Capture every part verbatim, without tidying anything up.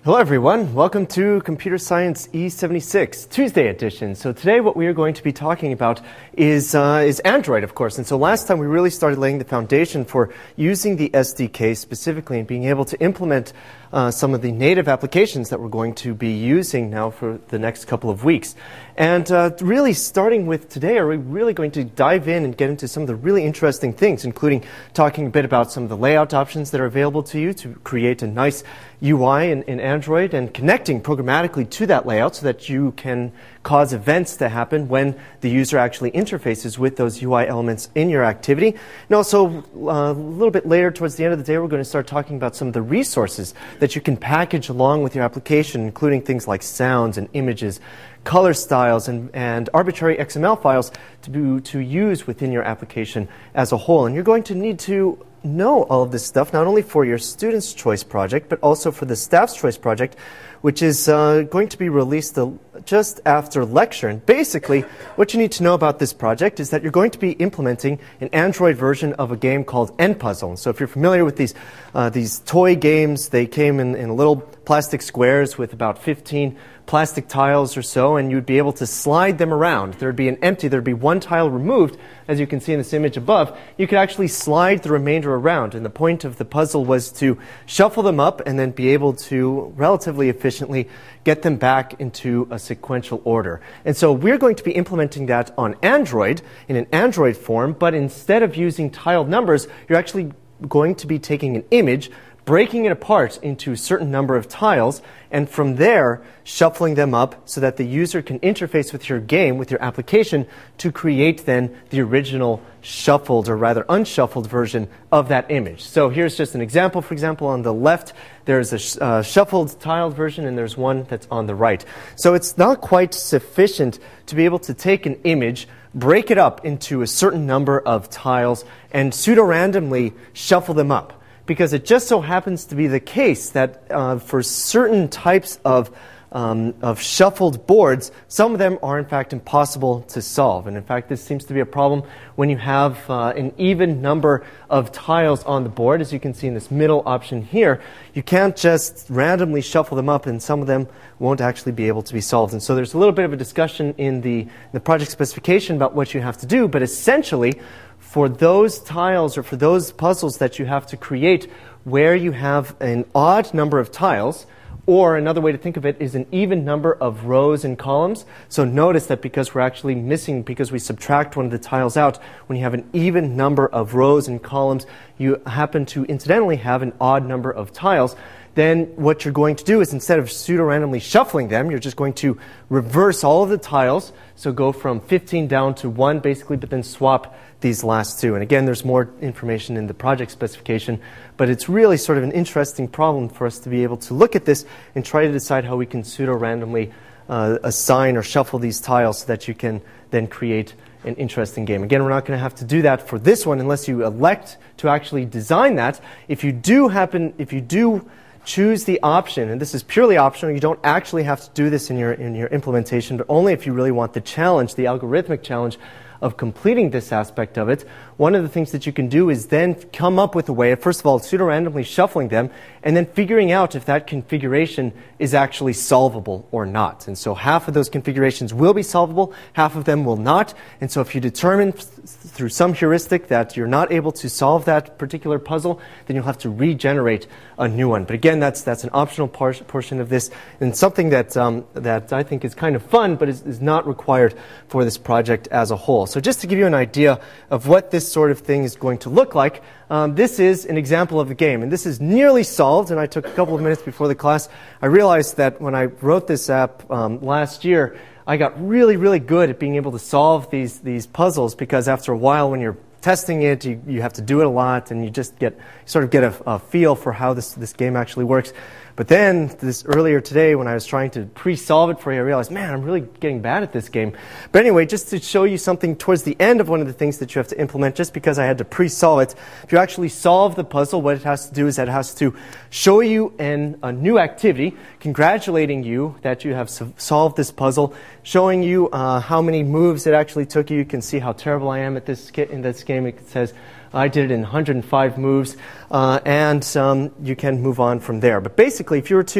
Hello everyone, welcome to Computer Science E seventy-six, Tuesday edition. So today what we are going to be talking about is, uh, is Android, of course. And so last time we really started laying the foundation for using the S D K specifically and being able to implement uh, some of the native applications that we're going to be using now for the next couple of weeks. And uh, really starting with today, are we really going to dive in and get into some of the really interesting things, including talking a bit about some of the layout options that are available to you to create a nice U I in, in Android and connecting programmatically to that layout so that you can cause events to happen when the user actually interfaces with those U I elements in your activity. And also, uh, a little bit later towards the end of the day, we're going to start talking about some of the resources that you can package along with your application, including things like sounds and images, color styles, and, and arbitrary X M L files to, be, to use within your application as a whole. And you're going to need to know all of this stuff, not only for your Student's Choice project, but also for the Staff's Choice project, which is uh, going to be released the, just after lecture. And basically, what you need to know about this project is that you're going to be implementing an Android version of a game called N-Puzzle. And so if you're familiar with these, uh, these toy games, they came in, in little plastic squares with about fifteen plastic tiles or so, and you'd be able to slide them around. There'd be an empty, there'd be one tile removed, as you can see in this image above. You could actually slide the remainder around, and the point of the puzzle was to shuffle them up and then be able to relatively efficiently get them back into a sequential order. And so we're going to be implementing that on Android in an Android form, but instead of using tiled numbers, you're actually going to be taking an image, breaking it apart into a certain number of tiles, and from there, shuffling them up so that the user can interface with your game, with your application, to create then the original shuffled, or rather unshuffled version of that image. So here's just an example. For example, on the left, there's a sh uh, shuffled tiled version, and there's one that's on the right. So it's not quite sufficient to be able to take an image, break it up into a certain number of tiles, and pseudo-randomly shuffle them up. Because it just so happens to be the case that uh, for certain types of, um, of shuffled boards, some of them are in fact impossible to solve. And in fact, this seems to be a problem when you have uh, an even number of tiles on the board. As you can see in this middle option here, you can't just randomly shuffle them up, and some of them won't actually be able to be solved. And so there's a little bit of a discussion in the, in the project specification about what you have to do, but essentially, for those tiles or for those puzzles that you have to create where you have an odd number of tiles, or another way to think of it is an even number of rows and columns. So notice that because we're actually missing, because we subtract one of the tiles out, when you have an even number of rows and columns, you happen to incidentally have an odd number of tiles. Then what you're going to do is, instead of pseudo-randomly shuffling them, you're just going to reverse all of the tiles. So go from fifteen down to one, basically, but then swap these last two. And again, there's more information in the project specification, but it's really sort of an interesting problem for us to be able to look at this and try to decide how we can pseudo-randomly uh, assign or shuffle these tiles so that you can then create an interesting game. Again, we're not going to have to do that for this one unless you elect to actually design that. If you do happen, if you do choose the option, and this is purely optional, you don't actually have to do this in your, in your implementation, but only if you really want the challenge, the algorithmic challenge of completing this aspect of it. One of the things that you can do is then come up with a way of, first of all, pseudo-randomly shuffling them, and then figuring out if that configuration is actually solvable or not. And so half of those configurations will be solvable, half of them will not. And so if you determine th through some heuristic that you're not able to solve that particular puzzle, then you'll have to regenerate a new one. But again, that's, that's an optional par portion of this, and something that, um, that I think is kind of fun, but is, is not required for this project as a whole. So just to give you an idea of what this sort of thing is going to look like, um, this is an example of the game. And this is nearly solved, and I took a couple of minutes before the class. I realized that when I wrote this app um, last year, I got really, really good at being able to solve these, these puzzles, because after a while when you're testing it, you, you have to do it a lot, and you just get sort of get a, a feel for how this, this game actually works. But then, this earlier today, when I was trying to pre-solve it for you, I realized, man, I'm really getting bad at this game. But anyway, just to show you something towards the end of one of the things that you have to implement, just because I had to pre-solve it, if you actually solve the puzzle, what it has to do is that it has to show you an, a new activity, congratulating you that you have solved this puzzle, showing you uh, how many moves it actually took you. You can see how terrible I am at this in this game. It says I did it in one hundred five moves, uh, and um, you can move on from there. But basically, if you were to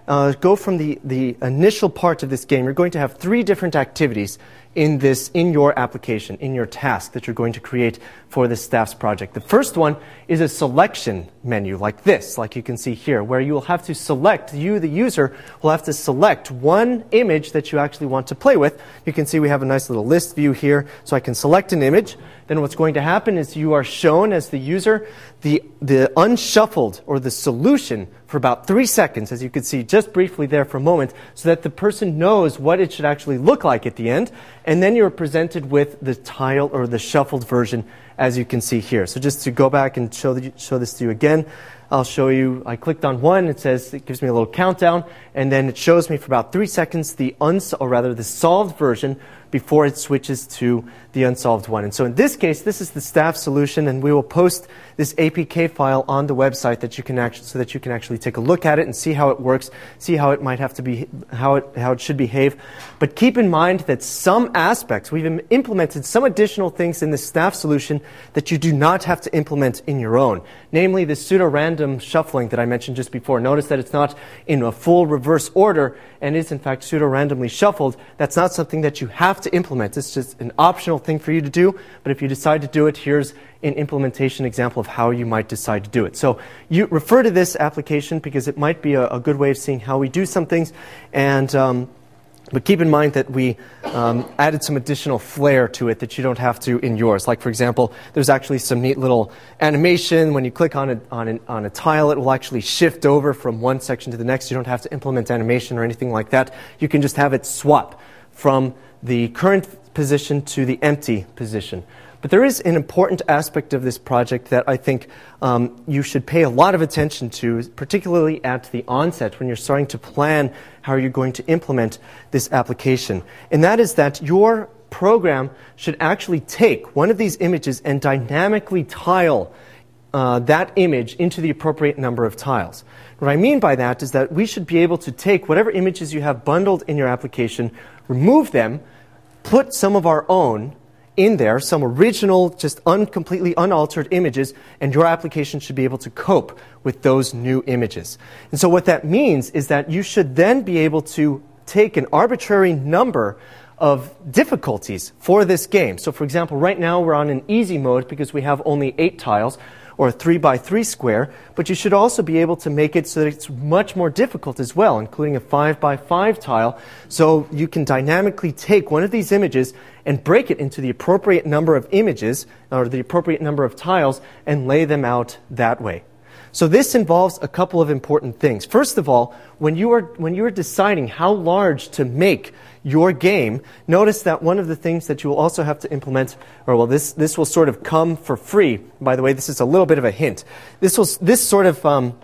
uh, go from the, the initial part of this game, you're going to have three different activities in this, in your application, in your task that you're going to create for this staff's project. The first one is a selection menu like this, like you can see here, where you will have to select, you, the user, will have to select one image that you actually want to play with. You can see we have a nice little list view here, so I can select an image. Then what's going to happen is you are shown as the user the, the unshuffled or the solution for about three seconds, as you could see just briefly there for a moment, so that the person knows what it should actually look like at the end. And then you're presented with the tile or the shuffled version, as you can see here. So just to go back and show, the, show this to you again, I'll show you, I clicked on one, it says, it gives me a little countdown, and then it shows me for about three seconds the uns, or rather the solved version before it switches to the unsolved one. And so in this case, this is the staff solution, and we will post this A P K file on the website that you can actually, so that you can actually take a look at it and see how it works, see how it might have to be, how it, how it should behave. But keep in mind that some aspects, we've implemented some additional things in the staff solution that you do not have to implement in your own. Namely, the pseudo-random shuffling that I mentioned just before. Notice that it's not in a full reverse order and is in fact pseudo-randomly shuffled. That's not something that you have to implement. It's just an optional thing for you to do. But if you decide to do it, here's an implementation example of how you might decide to do it. So you refer to this application because it might be a, a good way of seeing how we do some things. And um, but keep in mind that we um, added some additional flair to it that you don't have to in yours. Like, for example, there's actually some neat little animation. When you click on a, on, an, on a tile, it will actually shift over from one section to the next. You don't have to implement animation or anything like that. You can just have it swap from the current position to the empty position. But there is an important aspect of this project that I think um, you should pay a lot of attention to, particularly at the onset when you're starting to plan how you're going to implement this application. And that is that your program should actually take one of these images and dynamically tile uh, that image into the appropriate number of tiles. What I mean by that is that we should be able to take whatever images you have bundled in your application, remove them, put some of our own in there, some original, just un completely unaltered images, and your application should be able to cope with those new images. And so what that means is that you should then be able to take an arbitrary number of difficulties for this game. So for example, right now we're on an easy mode because we have only eight tiles, or a three by three square, but you should also be able to make it so that it's much more difficult as well, including a five by five tile. So you can dynamically take one of these images and break it into the appropriate number of images, or the appropriate number of tiles, and lay them out that way. So this involves a couple of important things. First of all, when you are, when you are deciding how large to make your game, notice that one of the things that you will also have to implement, or well, this, this will sort of come for free. By the way, this is a little bit of a hint. This will, this sort of, um,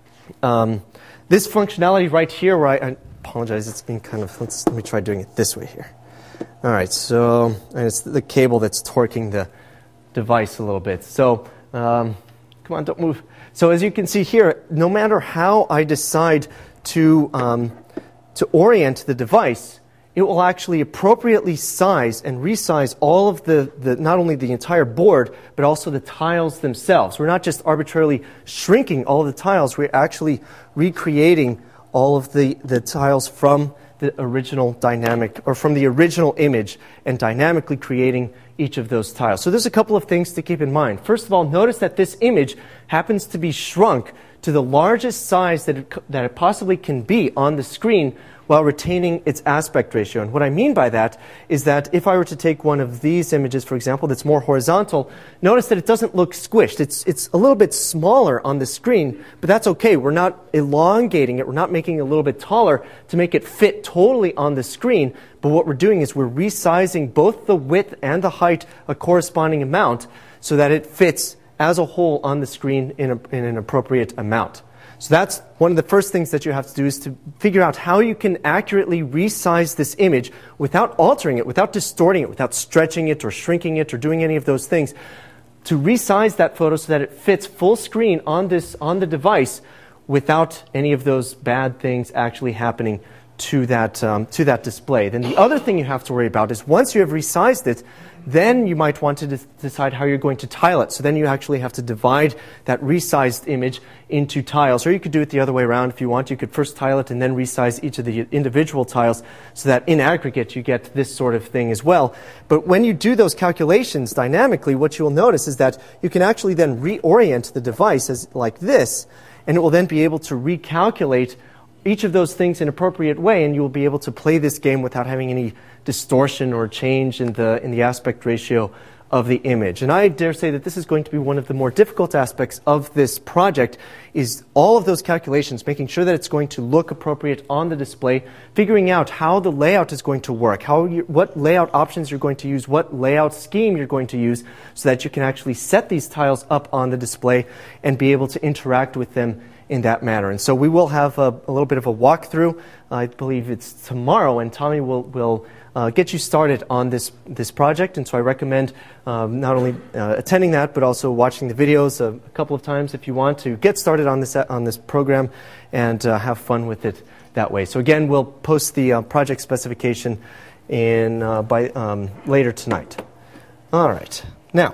um, this functionality right here, where I, I apologize, it's been kind of, let's, let me try doing it this way here. All right, so, and it's the cable that's torquing the device a little bit. So, um, come on, don't move. So as you can see here, no matter how I decide to, um, to orient the device, it will actually appropriately size and resize all of the, the, not only the entire board, but also the tiles themselves. We're not just arbitrarily shrinking all of the tiles, we're actually recreating all of the, the tiles from the original dynamic, or from the original image, and dynamically creating each of those tiles. So there's a couple of things to keep in mind. First of all, notice that this image happens to be shrunk to the largest size that it, that it possibly can be on the screen, while retaining its aspect ratio. And what I mean by that is that if I were to take one of these images, for example, that's more horizontal, notice that it doesn't look squished. It's, it's a little bit smaller on the screen, but that's okay. We're not elongating it. We're not making it a little bit taller to make it fit totally on the screen. But what we're doing is we're resizing both the width and the height a corresponding amount so that it fits as a whole on the screen in, a, in an appropriate amount. So that's one of the first things that you have to do, is to figure out how you can accurately resize this image without altering it, without distorting it, without stretching it or shrinking it or doing any of those things, to resize that photo so that it fits full screen on this, on the device without any of those bad things actually happening to that, um, to that display. Then the other thing you have to worry about is once you have resized it, then you might want to de- decide how you're going to tile it. So then you actually have to divide that resized image into tiles. Or you could do it the other way around if you want. You could first tile it and then resize each of the individual tiles so that in aggregate you get this sort of thing as well. But when you do those calculations dynamically, what you will notice is that you can actually then reorient the device as like this, and it will then be able to recalculate each of those things in an appropriate way, and you will be able to play this game without having any distortion or change in the in the aspect ratio of the image. And I dare say that this is going to be one of the more difficult aspects of this project, is all of those calculations, making sure that it's going to look appropriate on the display, figuring out how the layout is going to work, how you, what layout options you're going to use, what layout scheme you're going to use, so that you can actually set these tiles up on the display and be able to interact with them in that manner. And so we will have a, a little bit of a walkthrough. I believe it's tomorrow, and Tommy will, will uh, get you started on this, this project. And so I recommend um, not only uh, attending that, but also watching the videos a, a couple of times if you want to get started on this, on this program and uh, have fun with it that way. So again, we'll post the uh, project specification in, uh, by, um, later tonight. All right. Now,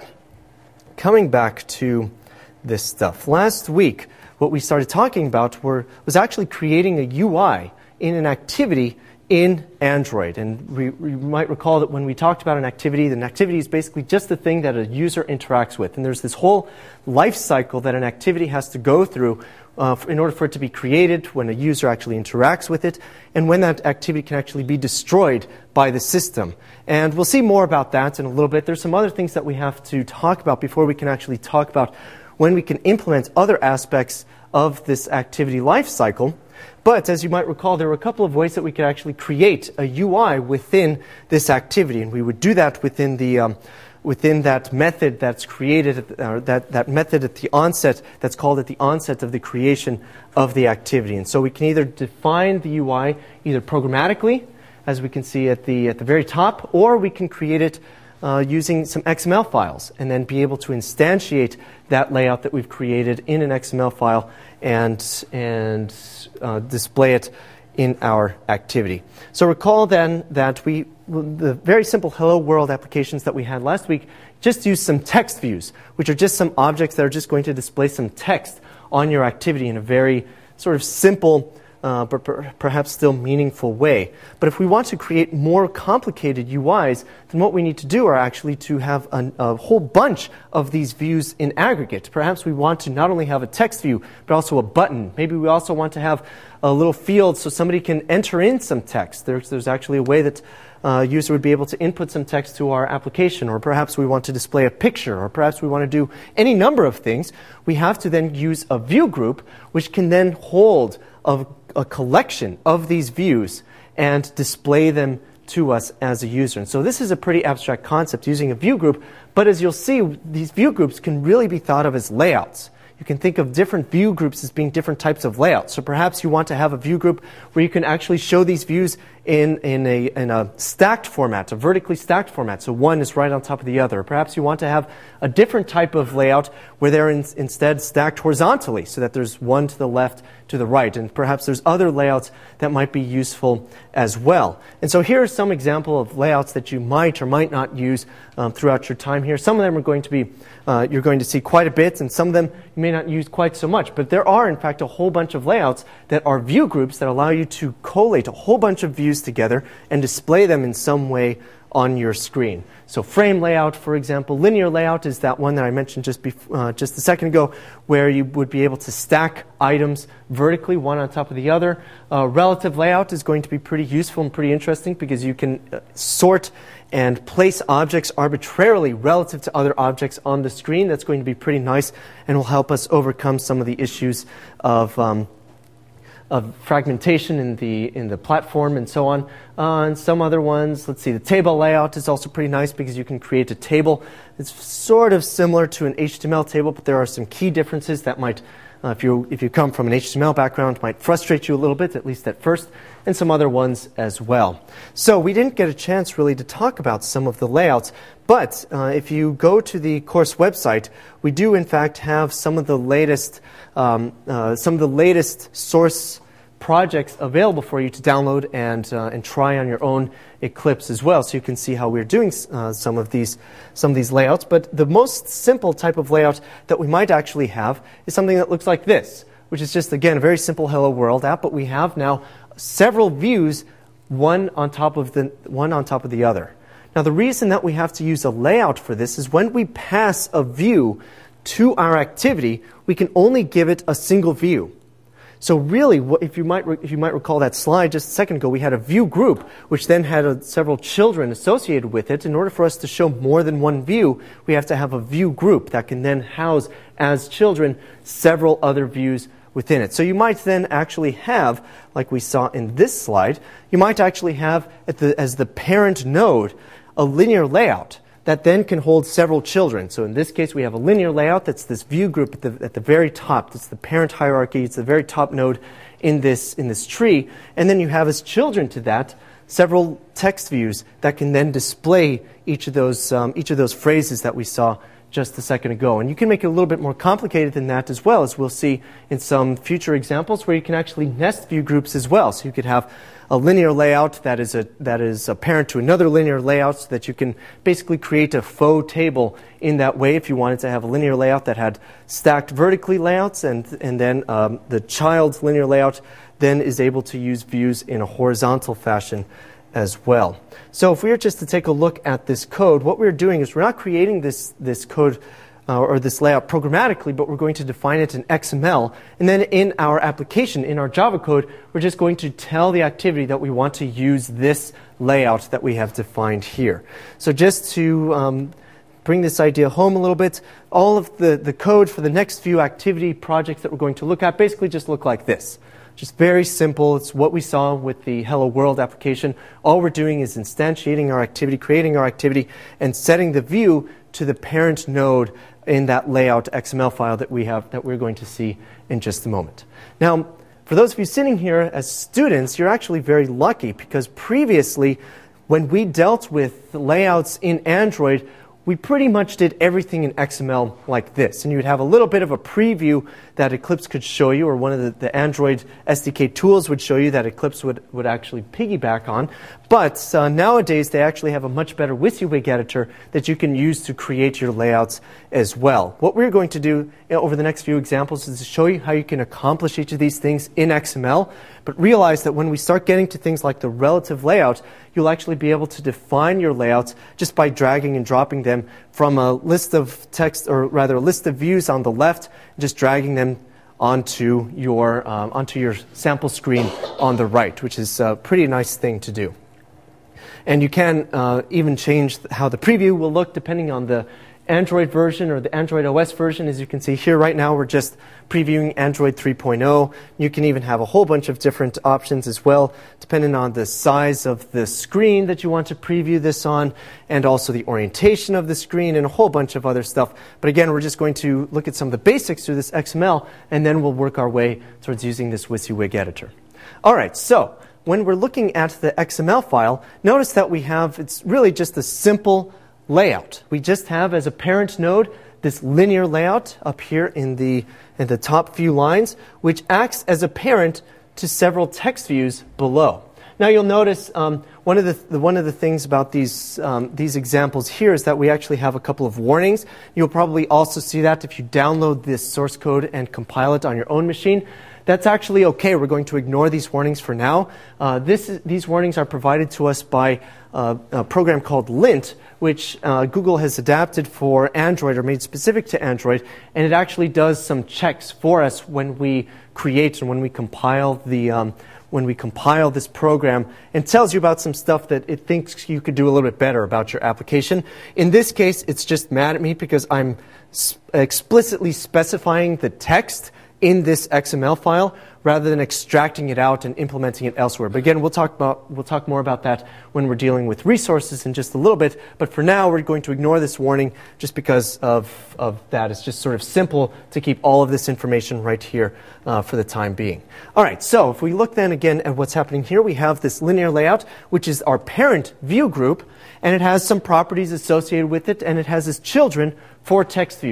coming back to this stuff. Last week, what we started talking about were, was actually creating a U I in an activity in Android. And we, we might recall that when we talked about an activity, an activity is basically just the thing that a user interacts with. And there's this whole life cycle that an activity has to go through uh, in order for it to be created, when a user actually interacts with it, and when that activity can actually be destroyed by the system. And we'll see more about that in a little bit. There's some other things that we have to talk about before we can actually talk about when we can implement other aspects of this activity life cycle. But as you might recall, there were a couple of ways that we could actually create a U I within this activity, and we would do that within the um, within that method that's created, at the, uh, that that method at the onset that's called at the onset of the creation of the activity. And so we can either define the U I either programmatically, as we can see at the at the very top, or we can create it Uh, using some X M L files and then be able to instantiate that layout that we've created in an X M L file and, and uh, display it in our activity. So recall then that we, the very simple Hello World applications that we had last week just use some text views, which are just some objects that are just going to display some text on your activity in a very sort of simple Uh, but per perhaps still meaningful way. But if we want to create more complicated U Is, then what we need to do are actually to have an, a whole bunch of these views in aggregate. Perhaps we want to not only have a text view, but also a button. Maybe we also want to have a little field so somebody can enter in some text. There's, there's actually a way that a uh, user would be able to input some text to our application, or perhaps we want to display a picture, or perhaps we want to do any number of things. We have to then use a view group, which can then hold a, a collection of these views and display them to us as a user. And so this is a pretty abstract concept, using a view group, but as you'll see, these view groups can really be thought of as layouts. You can think of different view groups as being different types of layouts. So perhaps you want to have a view group where you can actually show these views in, in, a, in a stacked format, a vertically stacked format. So one is right on top of the other. Perhaps you want to have a different type of layout where they're in, instead stacked horizontally, so that there's one to the left, to the right. And perhaps there's other layouts that might be useful as well. And so here are some example of layouts that you might or might not use um, throughout your time here. Some of them are going to be, uh, you're going to see quite a bit, and some of them you may not use quite so much. But there are, in fact, a whole bunch of layouts that are view groups that allow you to collate a whole bunch of views together and display them in some way on your screen. So frame layout, for example. Linear layout is that one that I mentioned just before, uh, just a second ago, where you would be able to stack items vertically, one on top of the other. Uh, relative layout is going to be pretty useful and pretty interesting, because you can uh, sort and place objects arbitrarily relative to other objects on the screen. That's going to be pretty nice and will help us overcome some of the issues of um, of fragmentation in the in the platform and so on. Uh, and some other ones, let's see, the table layout is also pretty nice, because you can create a table. It's sort of similar to an H T M L table, but there are some key differences that might, uh, if you if you come from an H T M L background, might frustrate you a little bit, at least at first, and some other ones as well. So we didn't get a chance really to talk about some of the layouts, but uh, if you go to the course website, we do in fact have some of the latest um, uh, some of the latest source projects available for you to download and uh, and try on your own Eclipse as well, so you can see how we're doing uh, some of these some of these layouts. But the most simple type of layout that we might actually have is something that looks like this, which is just, again, a very simple Hello World app, but we have now several views, one on top of the one on top of the other. Now, the reason that we have to use a layout for this is when we pass a view to our activity, we can only give it a single view. So really, if you might if you might recall that slide just a second ago, we had a view group, which then had a, several children associated with it. In order for us to show more than one view, we have to have a view group that can then house, as children, several other views within it. So you might then actually have, like we saw in this slide, you might actually have, at the, as the parent node, a linear layout that then can hold several children. So in this case, we have a linear layout that's this view group at the, at the very top. It's the parent hierarchy. It's the very top node in this, in this tree. And then you have, as children to that, several text views that can then display each of those, um, each of those phrases that we saw just a second ago. And you can make it a little bit more complicated than that as well, as we'll see in some future examples where you can actually nest view groups as well. So you could have a linear layout that is a that is apparent to another linear layout, so that you can basically create a faux table in that way if you wanted to have a linear layout that had stacked vertically layouts, and and then um, the child's linear layout then is able to use views in a horizontal fashion as well. So if we were just to take a look at this code, what we're doing is we're not creating this this code Uh, or this layout programmatically, but we're going to define it in X M L. And then in our application, in our Java code, we're just going to tell the activity that we want to use this layout that we have defined here. So just to um, bring this idea home a little bit, all of the, the code for the next few activity projects that we're going to look at basically just look like this. Just very simple. It's what we saw with the Hello World application. All we're doing is instantiating our activity, creating our activity, and setting the view to the parent node in that layout X M L file that we have, that we're going to see in just a moment. Now, for those of you sitting here as students, you're actually very lucky, because previously, when we dealt with layouts in Android, we pretty much did everything in X M L like this. And you'd have a little bit of a preview that Eclipse could show you, or one of the, the Android S D K tools would show you that Eclipse would, would actually piggyback on. But uh, nowadays, they actually have a much better WYSIWYG editor that you can use to create your layouts as well. What we're going to do you know, over the next few examples is to show you how you can accomplish each of these things in X M L. But realize that when we start getting to things like the relative layout, you'll actually be able to define your layouts just by dragging and dropping them from a list of text, or rather a list of views on the left, just dragging them onto your, um, onto your sample screen on the right, which is a pretty nice thing to do. And you can uh, even change how the preview will look depending on the Android version or the Android O S version. As you can see here right now, we're just previewing Android three point oh. You can even have a whole bunch of different options as well, depending on the size of the screen that you want to preview this on, and also the orientation of the screen, and a whole bunch of other stuff. But again, we're just going to look at some of the basics through this X M L, and then we'll work our way towards using this WYSIWYG editor. All right, so when we're looking at the X M L file, notice that we have, it's really just a simple layout. We just have, as a parent node, this linear layout up here in the in the top few lines, which acts as a parent to several text views below. Now you'll notice um, one of the, the one of the things about these um, these examples here is that we actually have a couple of warnings. You'll probably also see that if you download this source code and compile it on your own machine. That's actually okay. We're going to ignore these warnings for now. Uh, this is, these warnings are provided to us by uh, a program called Lint, which uh, Google has adapted for Android, or made specific to Android, and it actually does some checks for us when we create and when we compile the um, when we compile this program, and tells you about some stuff that it thinks you could do a little bit better about your application. In this case, it's just mad at me because I'm sp- explicitly specifying the text in this X M L file rather than extracting it out and implementing it elsewhere. But again, we'll talk about we'll talk more about that when we're dealing with resources in just a little bit. But for now, we're going to ignore this warning just because of of that. It's just sort of simple to keep all of this information right here uh, for the time being. All right. So if we look then again at what's happening here, we have this linear layout, which is our parent view group, and it has some properties associated with it, and it has its children, four text views.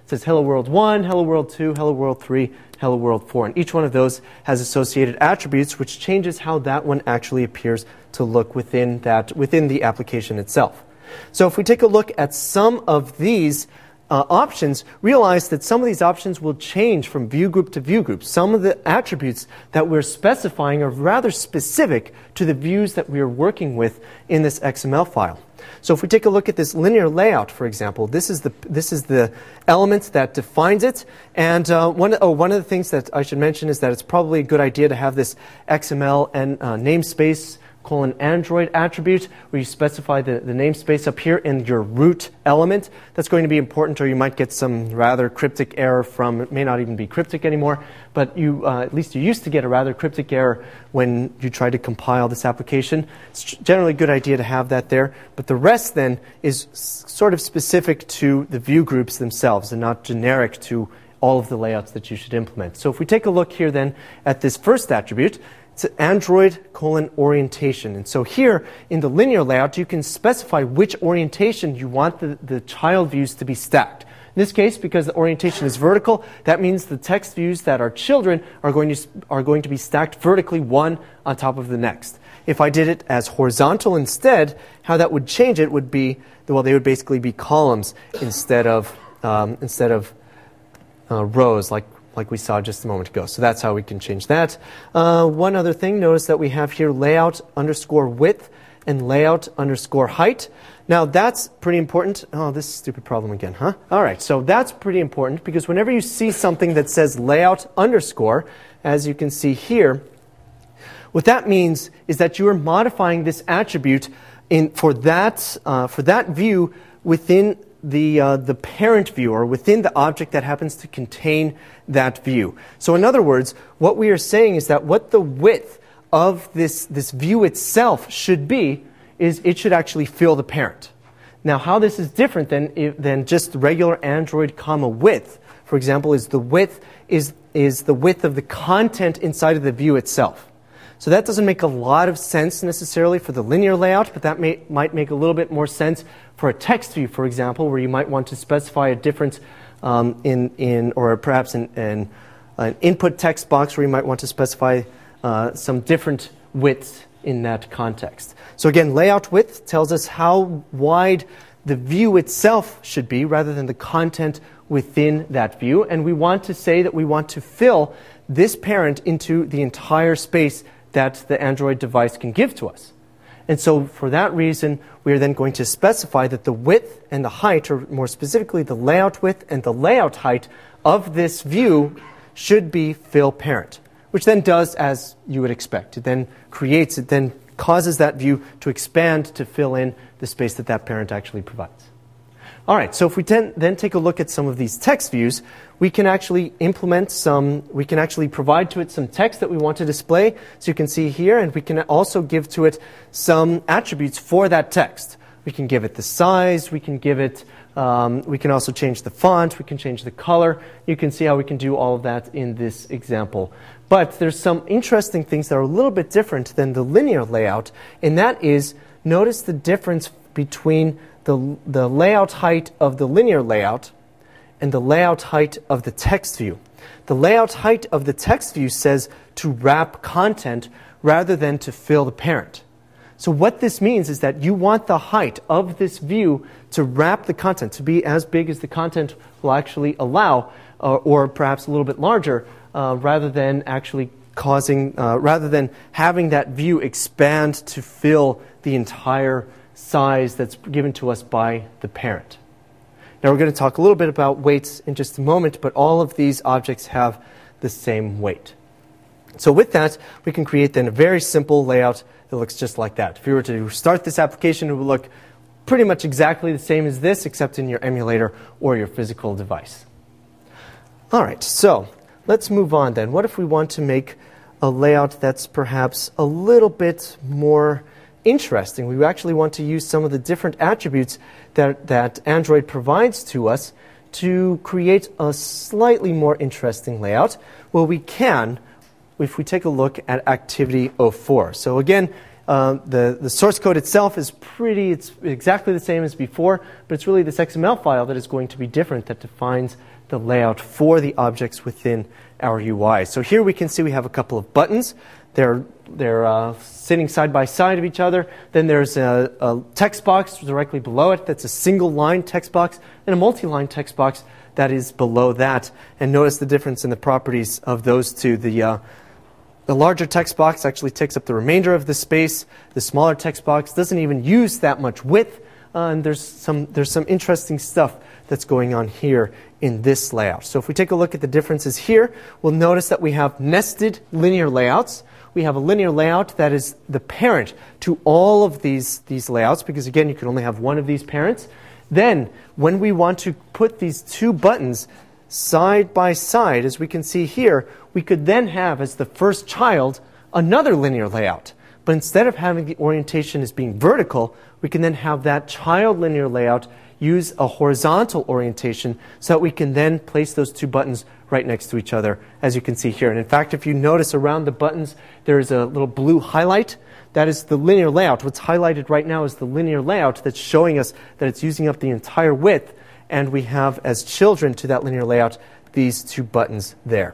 It says Hello World one, Hello World two, Hello World three, Hello World four. And each one of those has associated attributes, which changes how that one actually appears to look within that within the application itself. So if we take a look at some of these uh, options, realize that some of these options will change from view group to view group. Some of the attributes that we're specifying are rather specific to the views that we are working with in this X M L file. So if we take a look at this linear layout, for example, this is the this is the element that defines it. And uh, one oh one of the things that I should mention is that it's probably a good idea to have this X M L and uh, namespace colon Android attribute, where you specify the, the namespace up here in your root element. That's going to be important, or you might get some rather cryptic error from, it may not even be cryptic anymore, but you uh, at least you used to get a rather cryptic error when you try to compile this application. It's generally a good idea to have that there, but the rest then is sort of specific to the view groups themselves and not generic to all of the layouts that you should implement. So if we take a look here then at this first attribute, it's Android colon orientation. And so here in the linear layout, you can specify which orientation you want the, the child views to be stacked. In this case, because the orientation is vertical, that means the text views that are children are going to, are going to be stacked vertically, one on top of the next. If I did it as horizontal instead, how that would change it would be, well, they would basically be columns instead of, um, instead of uh, rows, like like we saw just a moment ago. So that's how we can change that. Uh, one other thing, notice that we have here layout underscore width and layout underscore height. Now that's pretty important. Oh, this stupid problem again, huh? All right, so that's pretty important because whenever you see something that says layout underscore, as you can see here, what that means is that you are modifying this attribute in, for, that, uh, for that view within the uh, the parent view, or within the object that happens to contain that view. So in other words, what we are saying is that what the width of this, this view itself should be is it should actually fill the parent. Now how this is different than, than just regular Android comma width, for example, is the width is, is the width of the content inside of the view itself. So that doesn't make a lot of sense necessarily for the linear layout, but that may, might make a little bit more sense for a text view, for example, where you might want to specify a difference um, in, in, or perhaps in, in an input text box where you might want to specify uh, some different widths in that context. So again, layout width tells us how wide the view itself should be rather than the content within that view. And we want to say that we want to fill this parent into the entire space that the Android device can give to us. And so for that reason, we are then going to specify that the width and the height, or more specifically the layout width and the layout height of this view should be fill parent, which then does as you would expect. It then creates, it then causes that view to expand to fill in the space that that parent actually provides. All right, so if we ten, then take a look at some of these text views, we can actually implement some, we can actually provide to it some text that we want to display. So you can see here, and we can also give to it some attributes for that text. We can give it the size, we can give it, um, we can also change the font, we can change the color. You can see how we can do all of that in this example. But there's some interesting things that are a little bit different than the linear layout, and that is, notice the difference between the, the layout height of the linear layout and the layout height of the text view. The layout height of the text view says to wrap content rather than to fill the parent. So what this means is that you want the height of this view to wrap the content, to be as big as the content will actually allow, uh, or perhaps a little bit larger, uh, rather than actually causing, uh, rather than having that view expand to fill the entire size that's given to us by the parent. Now we're going to talk a little bit about weights in just a moment, but all of these objects have the same weight. So with that, we can create then a very simple layout that looks just like that. If you were to start this application, it would look pretty much exactly the same as this, except in your emulator or your physical device. All right, so let's move on then. What if we want to make a layout that's perhaps a little bit more interesting? We actually want to use some of the different attributes that, that Android provides to us to create a slightly more interesting layout. Well, we can if we take a look at activity oh four. So again, Um, the, the source code itself is pretty, it's exactly the same as before, but it's really this X M L file that is going to be different that defines the layout for the objects within our U I. So here we can see we have a couple of buttons. They're, they're uh, sitting side by side of each other. Then there's a, a text box directly below it that's a single line text box, and a multi-line text box that is below that. And notice the difference in the properties of those two. The, uh, the larger text box actually takes up the remainder of the space. The smaller text box doesn't even use that much width. Uh, and there's some, there's some interesting stuff that's going on here in this layout. So if we take a look at the differences here, we'll notice that we have nested linear layouts. We have a linear layout that is the parent to all of these, these layouts, because again, you can only have one of these parents. Then, when we want to put these two buttons side by side, as we can see here, we could then have as the first child another linear layout. But instead of having the orientation as being vertical, we can then have that child linear layout use a horizontal orientation so that we can then place those two buttons right next to each other, as you can see here. And in fact, if you notice around the buttons, there is a little blue highlight. That is the linear layout. What's highlighted right now is the linear layout that's showing us that it's using up the entire width, and we have as children to that linear layout these two buttons there.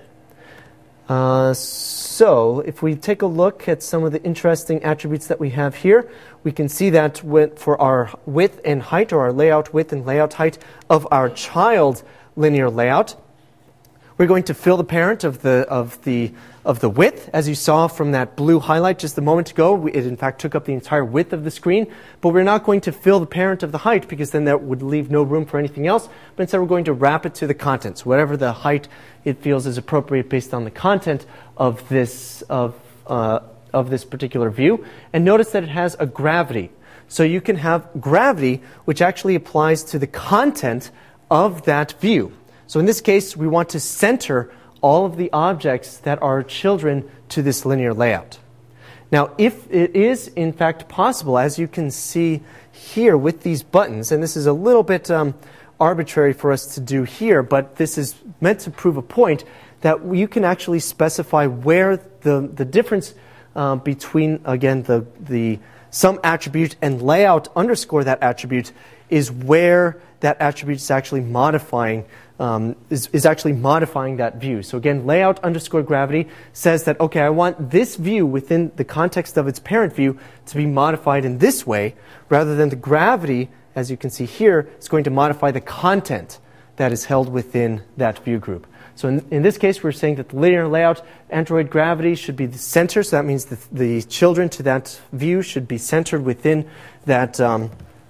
Uh, so if we take a look at some of the interesting attributes that we have here, we can see that with, for our width and height, or our layout width and layout height of our child linear layout, we're going to fill the parent of the, of the, of the width. As you saw from that blue highlight just a moment ago, it in fact took up the entire width of the screen, but we're not going to fill the parent of the height, because then that would leave no room for anything else, but instead we're going to wrap it to the contents, whatever the height it feels is appropriate based on the content of this, of, uh, of this particular view. And notice that it has a gravity. So you can have gravity, which actually applies to the content of that view. So in this case, we want to center all of the objects that are children to this linear layout. Now, if it is in fact possible, as you can see here with these buttons, and this is a little bit um, arbitrary for us to do here, but this is meant to prove a point that you can actually specify where the, the difference uh, between, again, the, the some attribute and layout underscore that attribute is where that attribute is actually modifying Um, is, is actually modifying that view. So again, layout underscore gravity says that, okay, I want this view within the context of its parent view to be modified in this way, rather than the gravity, as you can see here, is going to modify the content that is held within that view group. So in, in this case, we're saying that the linear layout Android gravity should be the center, so that means that the children to that view should be centered within that um,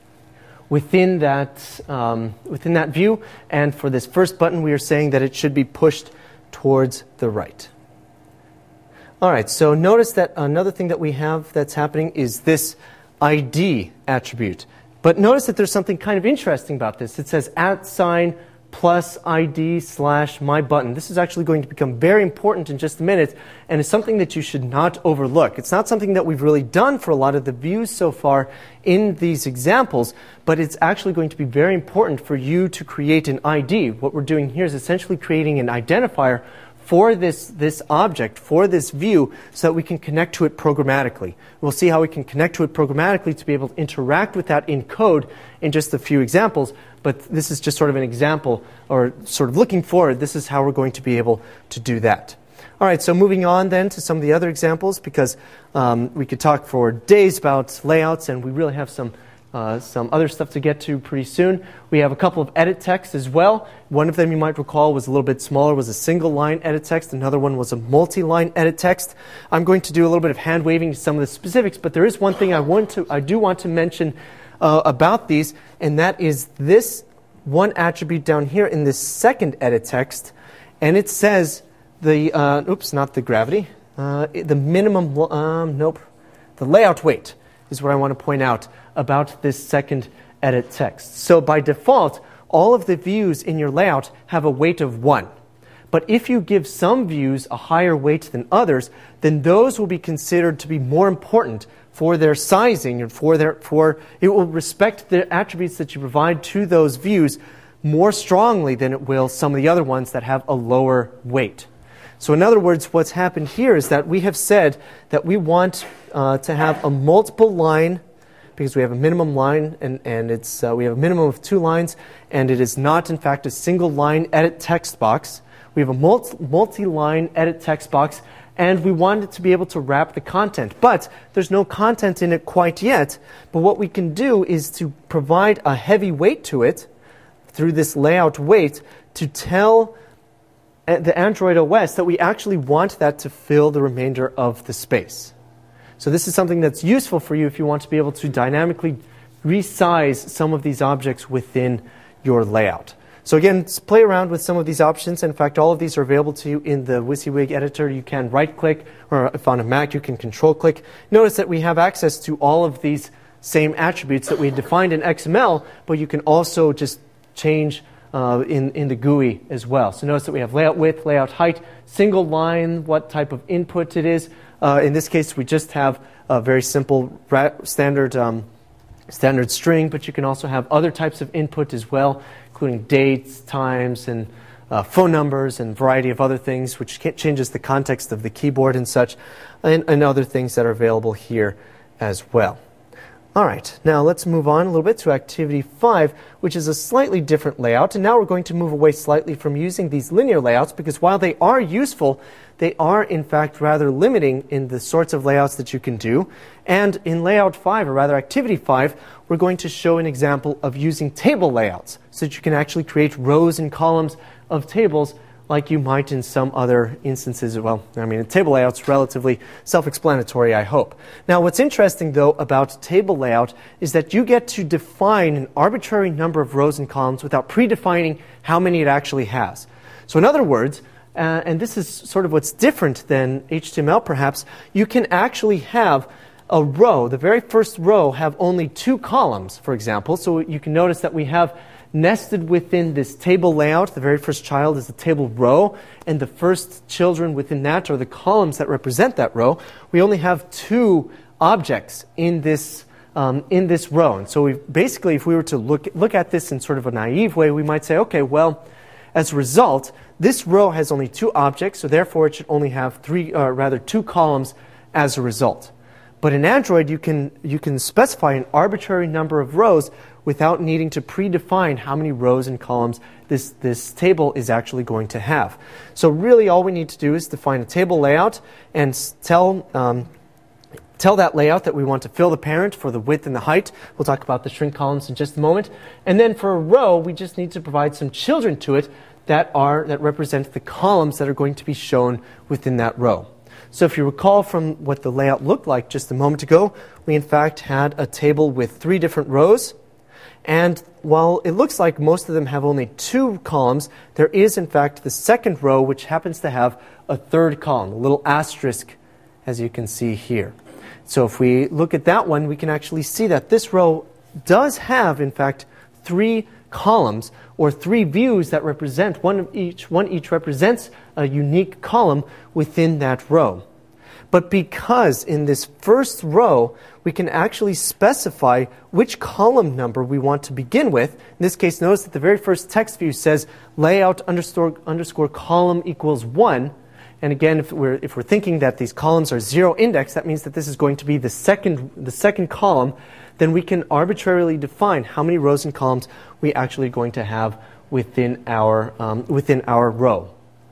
within that, um, within that view. And for this first button, we are saying that it should be pushed towards the right. All right, so notice that another thing that we have that's happening is this I D attribute. But notice that there's something kind of interesting about this. It says at sign plus I D slash my button. This is actually going to become very important in just a minute, and it's something that you should not overlook. It's not something that we've really done for a lot of the views so far in these examples, but it's actually going to be very important for you to create an I D. What we're doing here is essentially creating an identifier for this, this object, for this view, so that we can connect to it programmatically. We'll see how we can connect to it programmatically to be able to interact with that in code in just a few examples, but this is just sort of an example, or sort of looking forward, this is how we're going to be able to do that. All right, so moving on then to some of the other examples, because um, we could talk for days about layouts, and we really have some Uh, some other stuff to get to pretty soon. We have a couple of edit texts as well. One of them, you might recall, was a little bit smaller, was a single line edit text. Another one was a multi-line edit text. I'm going to do a little bit of hand waving to some of the specifics, but there is one thing I want to, I do want to mention uh, about these, and that is this one attribute down here in this second edit text, and it says the, uh, oops, not the gravity, uh, the minimum, um, nope, the layout weight is what I want to point out about this second edit text. So by default, all of the views in your layout have a weight of one. But if you give some views a higher weight than others, then those will be considered to be more important for their sizing, and for their, for it will respect the attributes that you provide to those views more strongly than it will some of the other ones that have a lower weight. So in other words, what's happened here is that we have said that we want uh, to have a multiple line, because we have a minimum line, and, and it's, uh, we have a minimum of two lines, and it is not, in fact, a single line edit text box. We have a multi, multi-line edit text box, and we want it to be able to wrap the content. But there's no content in it quite yet. But what we can do is to provide a heavy weight to it through this layout weight to tell the Android O S that we actually want that to fill the remainder of the space. So this is something that's useful for you if you want to be able to dynamically resize some of these objects within your layout. So again, play around with some of these options. In fact, all of these are available to you in the WYSIWYG editor. You can right-click, or if on a Mac, you can control-click. Notice that we have access to all of these same attributes that we defined in X M L, but you can also just change uh, in, in the G U I as well. So notice that we have layout width, layout height, single line, what type of input it is. Uh, in this case, we just have a very simple standard, um, standard string, but you can also have other types of input as well, including dates, times, and uh, phone numbers, and a variety of other things, which changes the context of the keyboard and such, and, and other things that are available here as well. All right, now let's move on a little bit to activity five, which is a slightly different layout. And now we're going to move away slightly from using these linear layouts, because while they are useful, they are in fact rather limiting in the sorts of layouts that you can do. And in layout five, or rather activity five, we're going to show an example of using table layouts, so that you can actually create rows and columns of tables like you might in some other instances. Well, I mean, a table layout's relatively self-explanatory, I hope. Now, what's interesting, though, about table layout is that you get to define an arbitrary number of rows and columns without predefining how many it actually has. So in other words, uh, and this is sort of what's different than H T M L, perhaps, you can actually have a row, the very first row, have only two columns, for example. So you can notice that we have nested within this table layout, the very first child is the table row, and the first children within that are the columns that represent that row. We only have two objects in this um, in this row. And so we basically, if we were to look look at this in sort of a naive way, we might say, okay, well, as a result, this row has only two objects, so therefore it should only have three, uh, rather two columns as a result. But in Android, you can you can specify an arbitrary number of rows without needing to predefine how many rows and columns this, this table is actually going to have. So really all we need to do is define a table layout and tell, um, tell that layout that we want to fill the parent for the width and the height. We'll talk about the shrink columns in just a moment. And then for a row, we just need to provide some children to it that, are, that represent the columns that are going to be shown within that row. So if you recall from what the layout looked like just a moment ago, we in fact had a table with three different rows. And while it looks like most of them have only two columns, there is in fact the second row, which happens to have a third column, a little asterisk, as you can see here. So if we look at that one, we can actually see that this row does have, in fact, three columns, or three views that represent, one of each, one each represents a unique column within that row. But because in this first row, we can actually specify which column number we want to begin with. In this case, notice that the very first text view says layout underscore, underscore column equals one. And again, if we're, if we're thinking that these columns are zero index, that means that this is going to be the second, the second column. Then we can arbitrarily define how many rows and columns we actually going to have within our, um, within our row.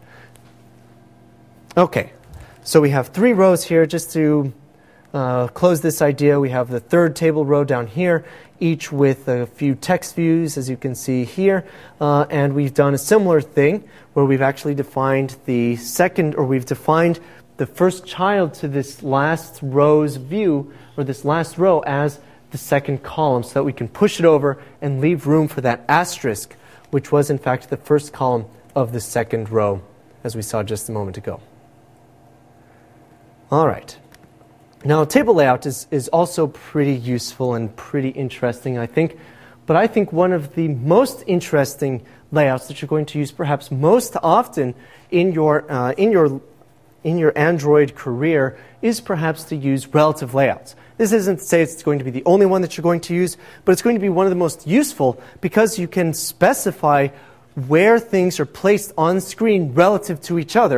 Okay. So we have three rows here. Just to uh, close this idea, we have the third table row down here, each with a few text views, as you can see here. Uh, and we've done a similar thing where we've actually defined the second, or we've defined the first child to this last row's view, or this last row, as the second column, so that we can push it over and leave room for that asterisk, which was in fact the first column of the second row, as we saw just a moment ago. All right. Now, table layout is, is also pretty useful and pretty interesting, I think. But I think one of the most interesting layouts that you're going to use perhaps most often in your, uh, in your, in your Android career is perhaps to use relative layouts. This isn't to say it's going to be the only one that you're going to use, but it's going to be one of the most useful because you can specify where things are placed on screen relative to each other,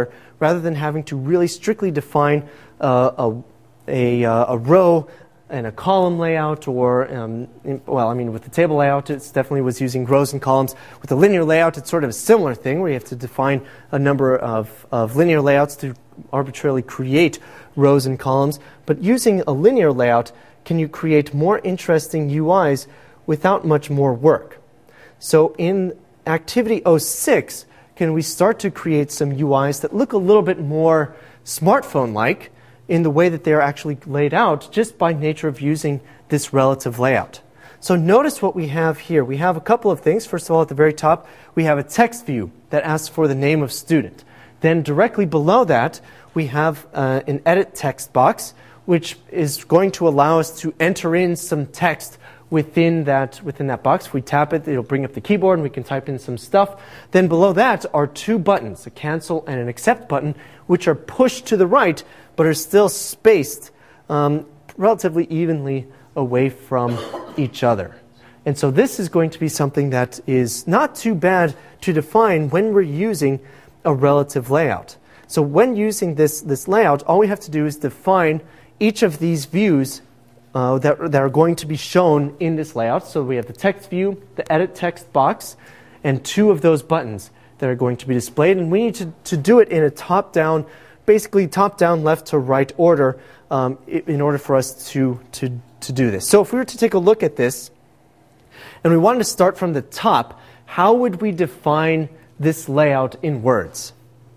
rather than having to really strictly define uh, a, a, a row and a column layout, or, um, in, well, I mean, with the table layout, it definitely was using rows and columns. With the linear layout, it's sort of a similar thing, where you have to define a number of, of linear layouts to arbitrarily create rows and columns. But using a linear layout, can you create more interesting U Is without much more work? So in Activity oh six, can we start to create some U Is that look a little bit more smartphone-like in the way that they're actually laid out, just by nature of using this relative layout? So notice what we have here. We have a couple of things. First of all, at the very top, we have a text view that asks for the name of student. Then directly below that, we have uh, an edit text box, which is going to allow us to enter in some text within that, within that box. If we tap it, it'll bring up the keyboard and we can type in some stuff. Then below that are two buttons, a cancel and an accept button, which are pushed to the right, but are still spaced um, relatively evenly away from each other. And so this is going to be something that is not too bad to define when we're using a relative layout. So when using this, this layout, all we have to do is define each of these views uh, that, that are going to be shown in this layout. So we have the text view, the edit text box, and two of those buttons that are going to be displayed. And we need to, to do it in a top-down, basically top-down, left to right order um, in order for us to, to, to do this. So if we were to take a look at this, and we wanted to start from the top, how would we define this layout in words?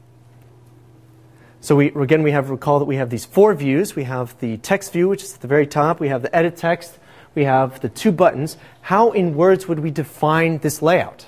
So we, again, we have, recall that we have these four views. We have the text view, which is at the very top. We have the edit text. We have the two buttons. How in words would we define this layout?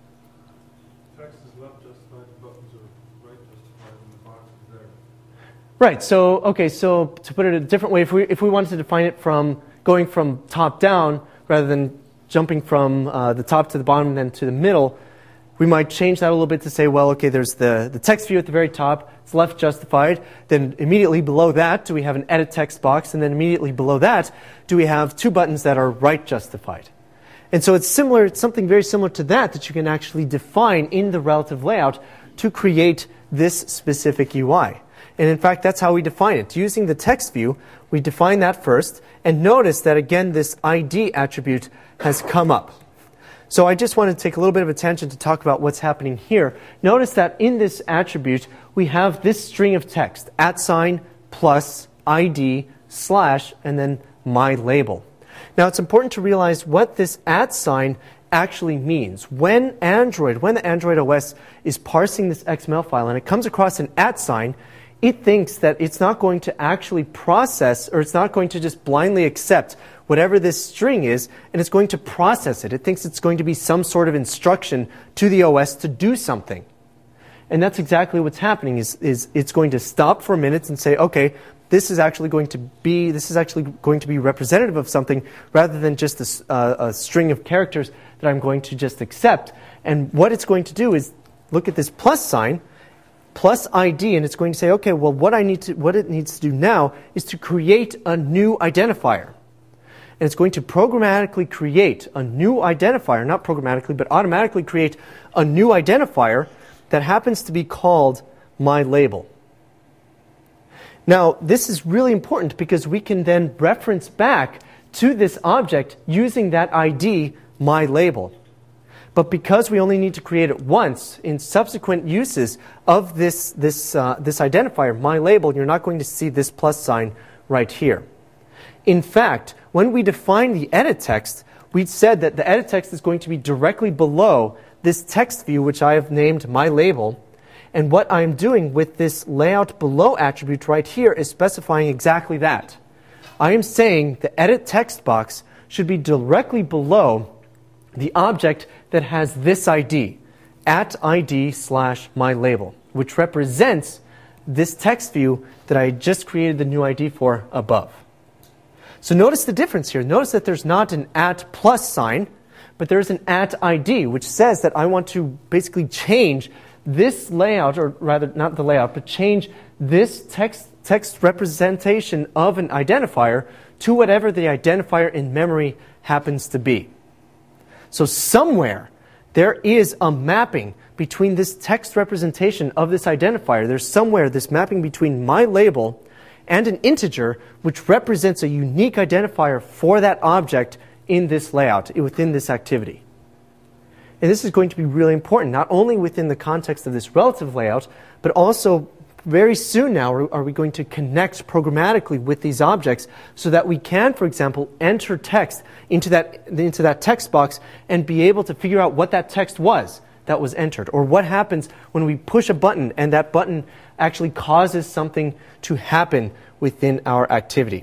Text is left justified, the buttons are right justified, and the box is there. Right, so, okay, so to put it a different way, if we, if we wanted to define it from going from top down rather than jumping from uh, the top to the bottom and then to the middle, we might change that a little bit to say, well, okay, there's the, the text view at the very top. It's left justified. Then immediately below that, do we have an edit text box? And then immediately below that, do we have two buttons that are right justified? And so it's similar, it's something very similar to that that you can actually define in the relative layout to create this specific U I. And in fact, that's how we define it. Using the text view, we define that first. And notice that, again, this I D attribute has come up. So I just want to take a little bit of attention to talk about what's happening here. Notice that in this attribute, we have this string of text, at sign plus I D slash and then my label. Now it's important to realize what this at sign actually means. When Android, when the Android O S is parsing this X M L file and it comes across an at sign, it thinks that it's not going to actually process, or it's not going to just blindly accept whatever this string is, and it's going to process it. It thinks it's going to be some sort of instruction to the O S to do something. And that's exactly what's happening, is, is it's going to stop for a minute and say, okay, this is actually going to be, this is actually going to be representative of something rather than just a, uh, a string of characters that I'm going to just accept. And what it's going to do is look at this plus sign, plus I D, and it's going to say, okay, well, what I need to, what it needs to do now is to create a new identifier. And it's going to programmatically create a new identifier, not programmatically, but automatically create a new identifier that happens to be called my label. Now, this is really important because we can then reference back to this object using that I D, my label. But because we only need to create it once, in subsequent uses of this, this, uh, this identifier, my label, you're not going to see this plus sign right here. In fact, when we define the edit text, we said that the edit text is going to be directly below this text view, which I have named my label. And what I'm doing with this layout below attribute right here is specifying exactly that. I am saying the edit text box should be directly below the object that has this I D, at I D slash my label, which represents this text view that I just created the new I D for above. So notice the difference here. Notice that there's not an at plus sign, but there's an at I D, which says that I want to basically change this layout, or rather not the layout, but change this text, text representation of an identifier to whatever the identifier in memory happens to be. So somewhere there is a mapping between this text representation of this identifier. There's somewhere this mapping between my label and an integer which represents a unique identifier for that object in this layout, within this activity. And this is going to be really important, not only within the context of this relative layout, but also very soon now are we going to connect programmatically with these objects so that we can, for example, enter text into that, into that text box and be able to figure out what that text was that was entered, or what happens when we push a button and that button actually causes something to happen within our activity.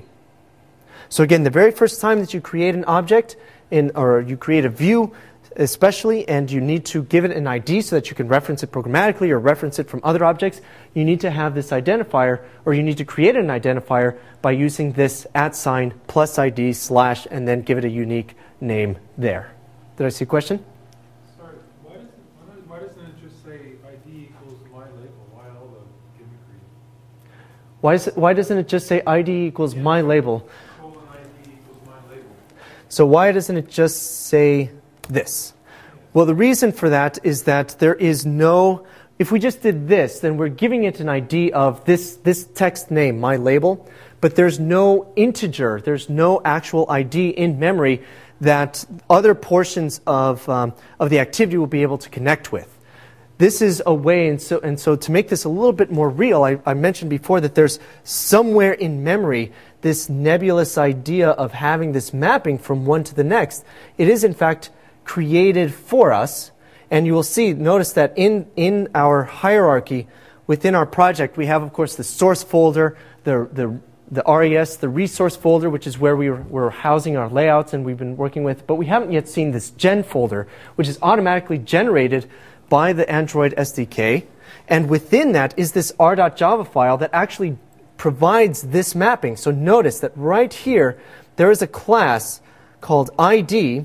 So again, the very first time that you create an object, in, or you create a view especially, and you need to give it an I D so that you can reference it programmatically or reference it from other objects, you need to have this identifier, or you need to create an identifier by using this at sign plus I D slash and then give it a unique name there. Did I see a question? Sorry, why doesn't, why doesn't it just say I D equals my label? Why all the gimmickry? Why, is it, why doesn't it just say I D equals yeah. my label? Colon I D equals my label. So why doesn't it just say this? Well, the reason for that is that there is no, if we just did this, then we're giving it an I D of this, this text name, my label, but there's no integer, there's no actual I D in memory that other portions of, um, of the activity will be able to connect with. This is a way, and so, and so to make this a little bit more real, I, I mentioned before that there's somewhere in memory this nebulous idea of having this mapping from one to the next. It is, in fact, created for us, and you will see, notice that in, in our hierarchy within our project, we have, of course, the source folder, the, the, the R E S, the resource folder, which is where we were, we're housing our layouts and we've been working with, but we haven't yet seen this gen folder, which is automatically generated by the Android S D K, and within that is this r.java file that actually provides this mapping. So notice that right here, there is a class called I D.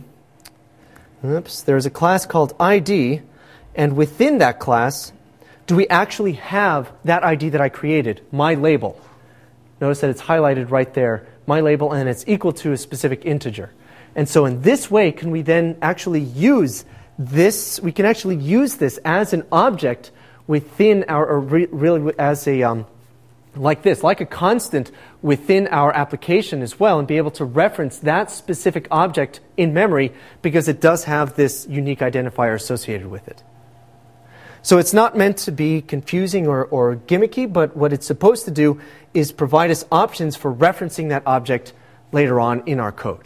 Oops, there's a class called I D, and within that class, do we actually have that I D that I created, my label? Notice that it's highlighted right there, my label, and it's equal to a specific integer. And so in this way, can we then actually use this, we can actually use this as an object within our, or re, really as a, um, like this, like a constant within our application as well, and be able to reference that specific object in memory because it does have this unique identifier associated with it. So it's not meant to be confusing or, or gimmicky, but what it's supposed to do is provide us options for referencing that object later on in our code.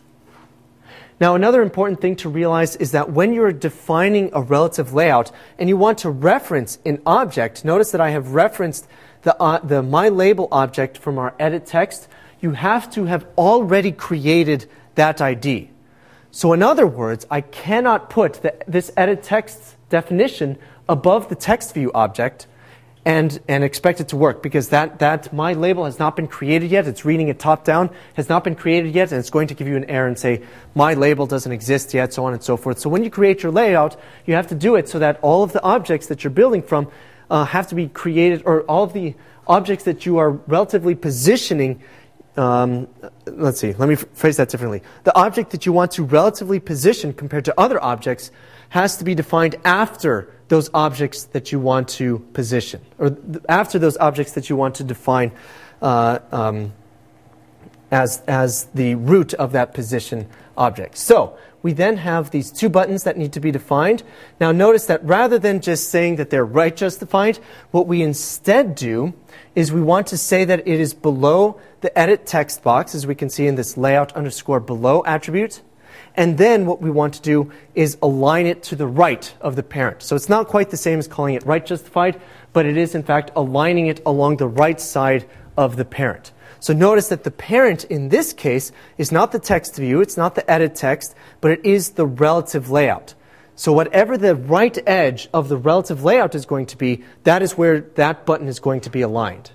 Now, another important thing to realize is that when you're defining a relative layout and you want to reference an object, notice that I have referenced the, uh, the myLabel object from our edit text, you have to have already created that I D. So in other words, I cannot put the, this edit text definition above the text view object and, and expect it to work, because that, that myLabel has not been created yet. It's reading it top down, has not been created yet, and it's going to give you an error and say, myLabel doesn't exist yet, so on and so forth. So when you create your layout, you have to do it so that all of the objects that you're building from uh, have to be created, or all of the objects that you are relatively positioning. Um, let's see, let me phrase that differently. The object that you want to relatively position compared to other objects has to be defined after those objects that you want to position, or th- after those objects that you want to define uh, um, as, as the root of that position object. So we then have these two buttons that need to be defined. Now notice that rather than just saying that they're right just defined, what we instead do is we want to say that it is below the edit text box, as we can see in this layout underscore below attribute. And then what we want to do is align it to the right of the parent. So it's not quite the same as calling it right justified, but it is in fact aligning it along the right side of the parent. So notice that the parent in this case is not the text view, it's not the edit text, but it is the relative layout. So whatever the right edge of the relative layout is going to be, that is where that button is going to be aligned.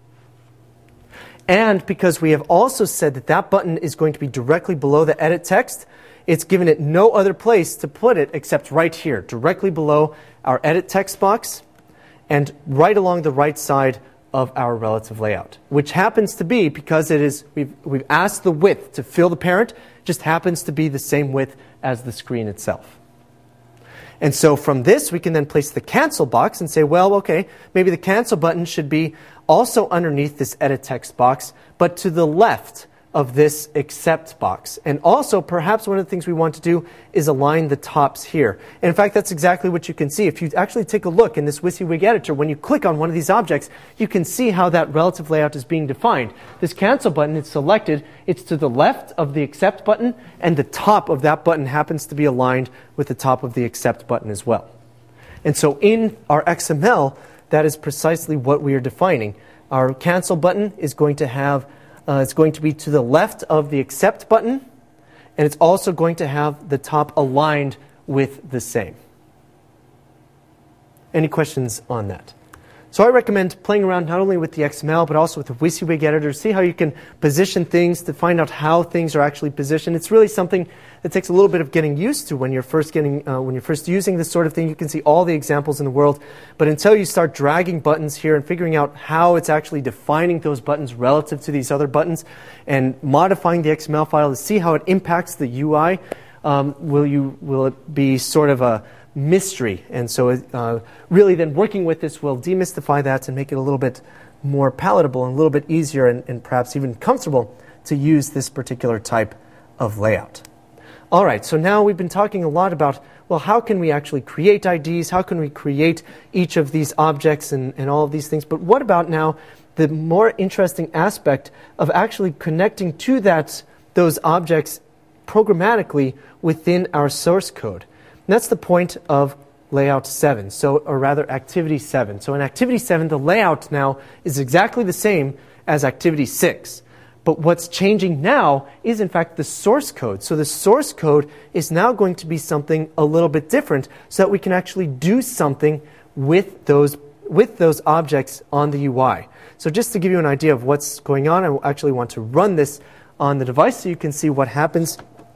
And because we have also said that that button is going to be directly below the edit text, it's given it no other place to put it except right here, directly below our edit text box and right along the right side of our relative layout, which happens to be, because it is, we've, we've asked the width to fill the parent, just happens to be the same width as the screen itself. And so from this, we can then place the cancel box and say, well, okay, maybe the cancel button should be also underneath this edit text box, but to the left of this accept box. And also, perhaps one of the things we want to do is align the tops here. And in fact, that's exactly what you can see. If you actually take a look in this WYSIWYG editor, when you click on one of these objects, you can see how that relative layout is being defined. This cancel button is selected. It's to the left of the accept button, and the top of that button happens to be aligned with the top of the accept button as well. And so in our X M L, that is precisely what we are defining. Our cancel button is going to have Uh, it's going to be to the left of the accept button, and it's also going to have the top aligned with the same. Any questions on that? So I recommend playing around not only with the X M L, but also with the WYSIWYG editor. See how you can position things to find out how things are actually positioned. It's really something that takes a little bit of getting used to when you're first getting, uh, when you're first using this sort of thing. You can see all the examples in the world, but until you start dragging buttons here and figuring out how it's actually defining those buttons relative to these other buttons and modifying the X M L file to see how it impacts the U I, um, will you will it be sort of a mystery. And so uh, really then working with this will demystify that and make it a little bit more palatable and a little bit easier and, and perhaps even comfortable to use this particular type of layout. All right, so now we've been talking a lot about, well, how can we actually create I Ds? How can we create each of these objects and, and all of these things? But what about now the more interesting aspect of actually connecting to that those objects programmatically within our source code? And that's the point of layout seven, so, or rather activity seven. So in activity seven, the layout now is exactly the same as activity six. But what's changing now is in fact the source code. So the source code is now going to be something a little bit different so that we can actually do something with those, with those objects on the U I. So just to give you an idea of what's going on, I actually want to run this on the device so you can see what happens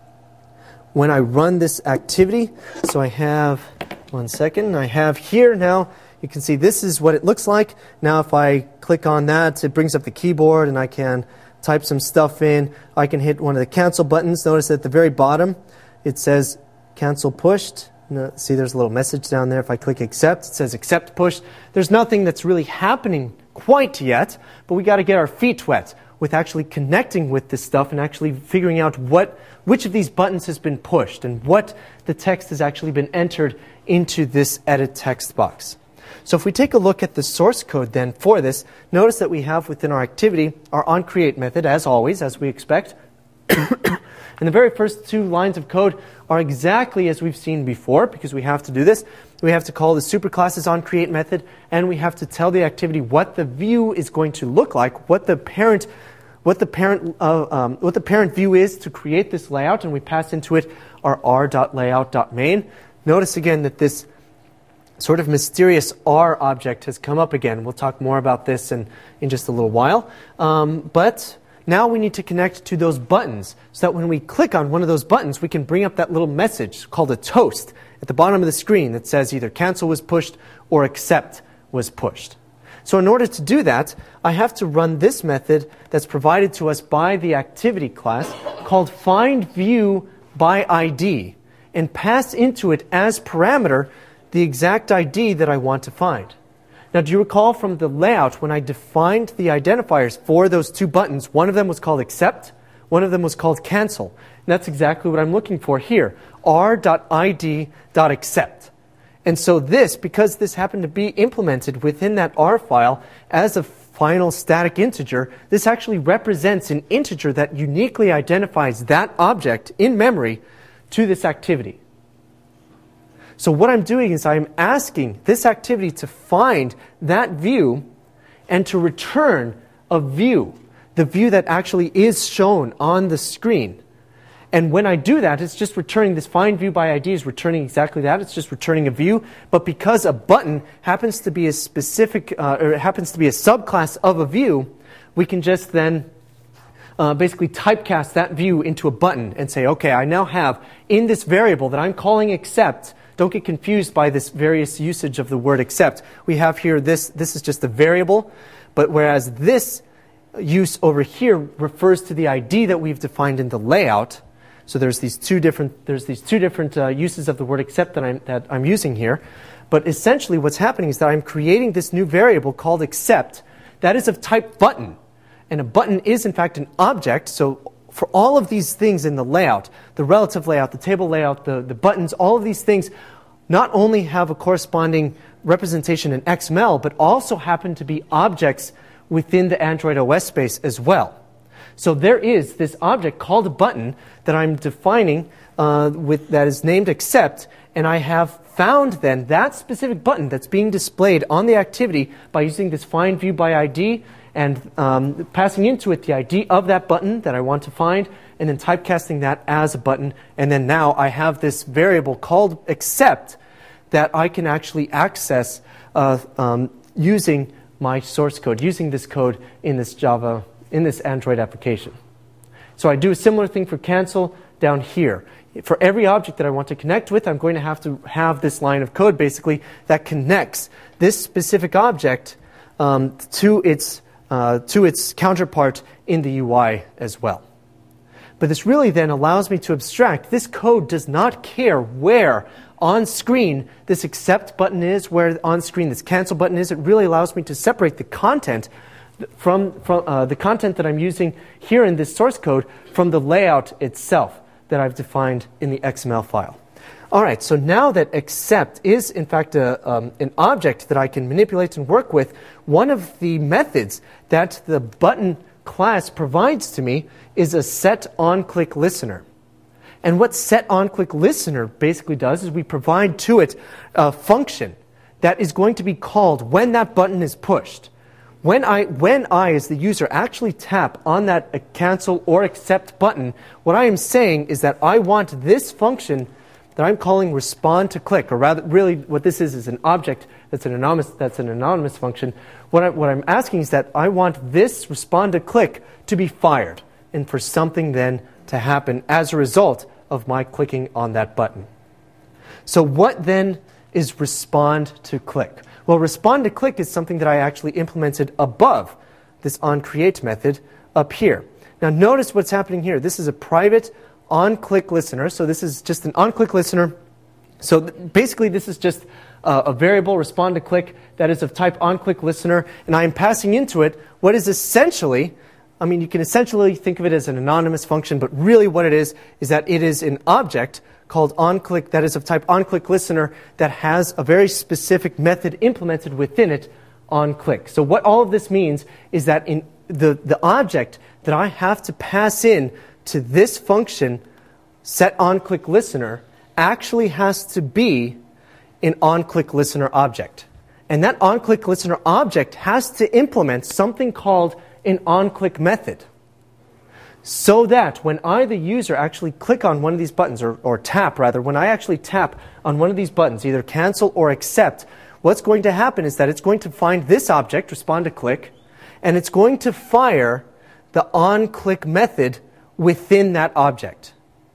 when I run this activity. So I have, one second, I have here now, you can see this is what it looks like. Now if I click on that, it brings up the keyboard and I can type some stuff in. I can hit one of the cancel buttons. Notice at the very bottom, it says cancel pushed. No, see, there's a little message down there. If I click accept, it says accept pushed. There's nothing that's really happening quite yet, but we got to get our feet wet with actually connecting with this stuff and actually figuring out what, which of these buttons has been pushed and what the text has actually been entered into this edit text box. So if we take a look at the source code then for this, notice that we have within our activity our onCreate method, as always, as we expect. And the very first two lines of code are exactly as we've seen before, because we have to do this. We have to call the superclass's onCreate method, and we have to tell the activity what the view is going to look like, what the parent, what the parent, uh, um, what the parent view is to create this layout, and we pass into it our r.layout.main. Notice again that this sort of mysterious R object has come up again. We'll talk more about this in, in just a little while. Um, but now we need to connect to those buttons so that when we click on one of those buttons, we can bring up that little message called a toast at the bottom of the screen that says either cancel was pushed or accept was pushed. So in order to do that, I have to run this method that's provided to us by the activity class called findViewById and pass into it as parameter the exact I D that I want to find. Now, do you recall from the layout when I defined the identifiers for those two buttons, one of them was called accept, one of them was called cancel. And that's exactly what I'm looking for here, r.id.accept. And so this, because this happened to be implemented within that R file as a final static integer, this actually represents an integer that uniquely identifies that object in memory to this activity. So what I'm doing is I'm asking this activity to find that view and to return a view, the view that actually is shown on the screen. And when I do that, it's just returning this find view by I D is returning exactly that. It's just returning a view. But because a button happens to be a specific, uh, or it happens to be a subclass of a view, we can just then uh, basically typecast that view into a button and say, okay, I now have in this variable that I'm calling accept. Don't get confused by this various usage of the word accept. We have here this, this is just a variable, but whereas this use over here refers to the I D that we've defined in the layout. So there's these two different there's these two different uh, uses of the word accept that I'm that I'm using here. But essentially, what's happening is that I'm creating this new variable called accept that is of type button, and a button is in fact an object. So for all of these things in the layout, the relative layout, the table layout, the, the buttons, all of these things not only have a corresponding representation in X M L, but also happen to be objects within the Android O S space as well. So there is this object called a button that I'm defining uh, with that is named accept, and I have found then that specific button that's being displayed on the activity by using this find view by I D and um, passing into it the I D of that button that I want to find, and then typecasting that as a button. And then now I have this variable called accept that I can actually access uh, um, using my source code, using this code in this Java, in this Android application. So I do a similar thing for cancel down here. For every object that I want to connect with, I'm going to have to have this line of code basically that connects this specific object um, to its uh, to its counterpart in the U I as well. But this really then allows me to abstract. This code does not care where on screen this accept button is, where on screen this cancel button is. It really allows me to separate the content from, from uh, the content that I'm using here in this source code from the layout itself that I've defined in the X M L file. All right, so now that accept is in fact a, um, an object that I can manipulate and work with, one of the methods that the button class provides to me is a set on click listener. And what set on click listener basically does is we provide to it a function that is going to be called when that button is pushed. When I, when I, as the user, actually tap on that cancel or accept button, what I am saying is that I want this function that I'm calling respond to click, or rather, really, what this is is an object that's an anonymous, that's an anonymous function. What, I, what I'm asking is that I want this respond to click to be fired, and for something then to happen as a result of my clicking on that button. So what then is respond to click? Well, respond to click is something that I actually implemented above this onCreate method up here. Now notice what's happening here. This is a private onClick listener. So this is just an onClick listener. So th basically this is just uh, a variable respond to click that is of type onClick listener, and I am passing into it what is essentially, I mean, you can essentially think of it as an anonymous function, but really what it is is that it is an object called onClick that is of type onClick listener that has a very specific method implemented within it, onClick. So what all of this means is that in the, the object that I have to pass in to this function, set onClick listener, actually has to be an onClick listener object. And that onClick listener object has to implement something called an onClick method. So that when I, the user, actually click on one of these buttons, or, or tap rather, when I actually tap on one of these buttons, either cancel or accept, what's going to happen is that it's going to find this object, respond to click, and it's going to fire the onClick method within that object.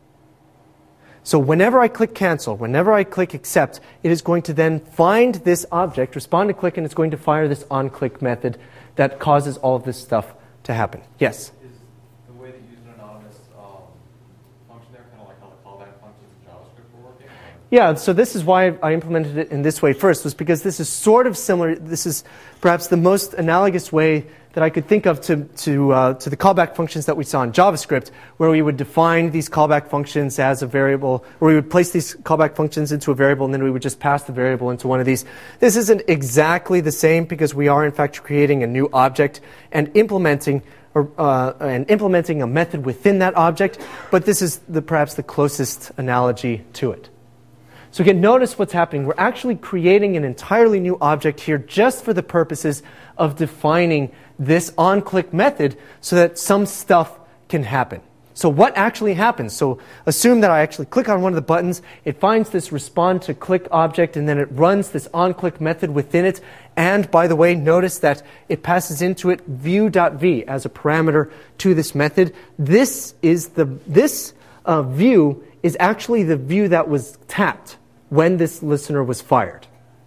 So whenever I click cancel, whenever I click accept, it is going to then find this object, respond to click, and it's going to fire this onClick method that causes all of this stuff to happen. Yes? Is the way that you use an anonymous um, function there kind of like how the callback functions in JavaScript were working? Yeah, so this is why I implemented it in this way first, was because this is sort of similar. This is perhaps the most analogous way that I could think of to, to, uh, to the callback functions that we saw in JavaScript, where we would define these callback functions as a variable, or we would place these callback functions into a variable, and then we would just pass the variable into one of these. This isn't exactly the same, because we are in fact creating a new object and implementing, or, uh, and implementing a method within that object, but this is the, perhaps the closest analogy to it. So again, notice what's happening. We're actually creating an entirely new object here just for the purposes of defining this onClick method so that some stuff can happen. So what actually happens? So assume that I actually click on one of the buttons, it finds this respond to click object, and then it runs this onClick method within it. And by the way, notice that it passes into it view.v as a parameter to this method. This is the, this uh, view is actually the view that was tapped when this listener was fired.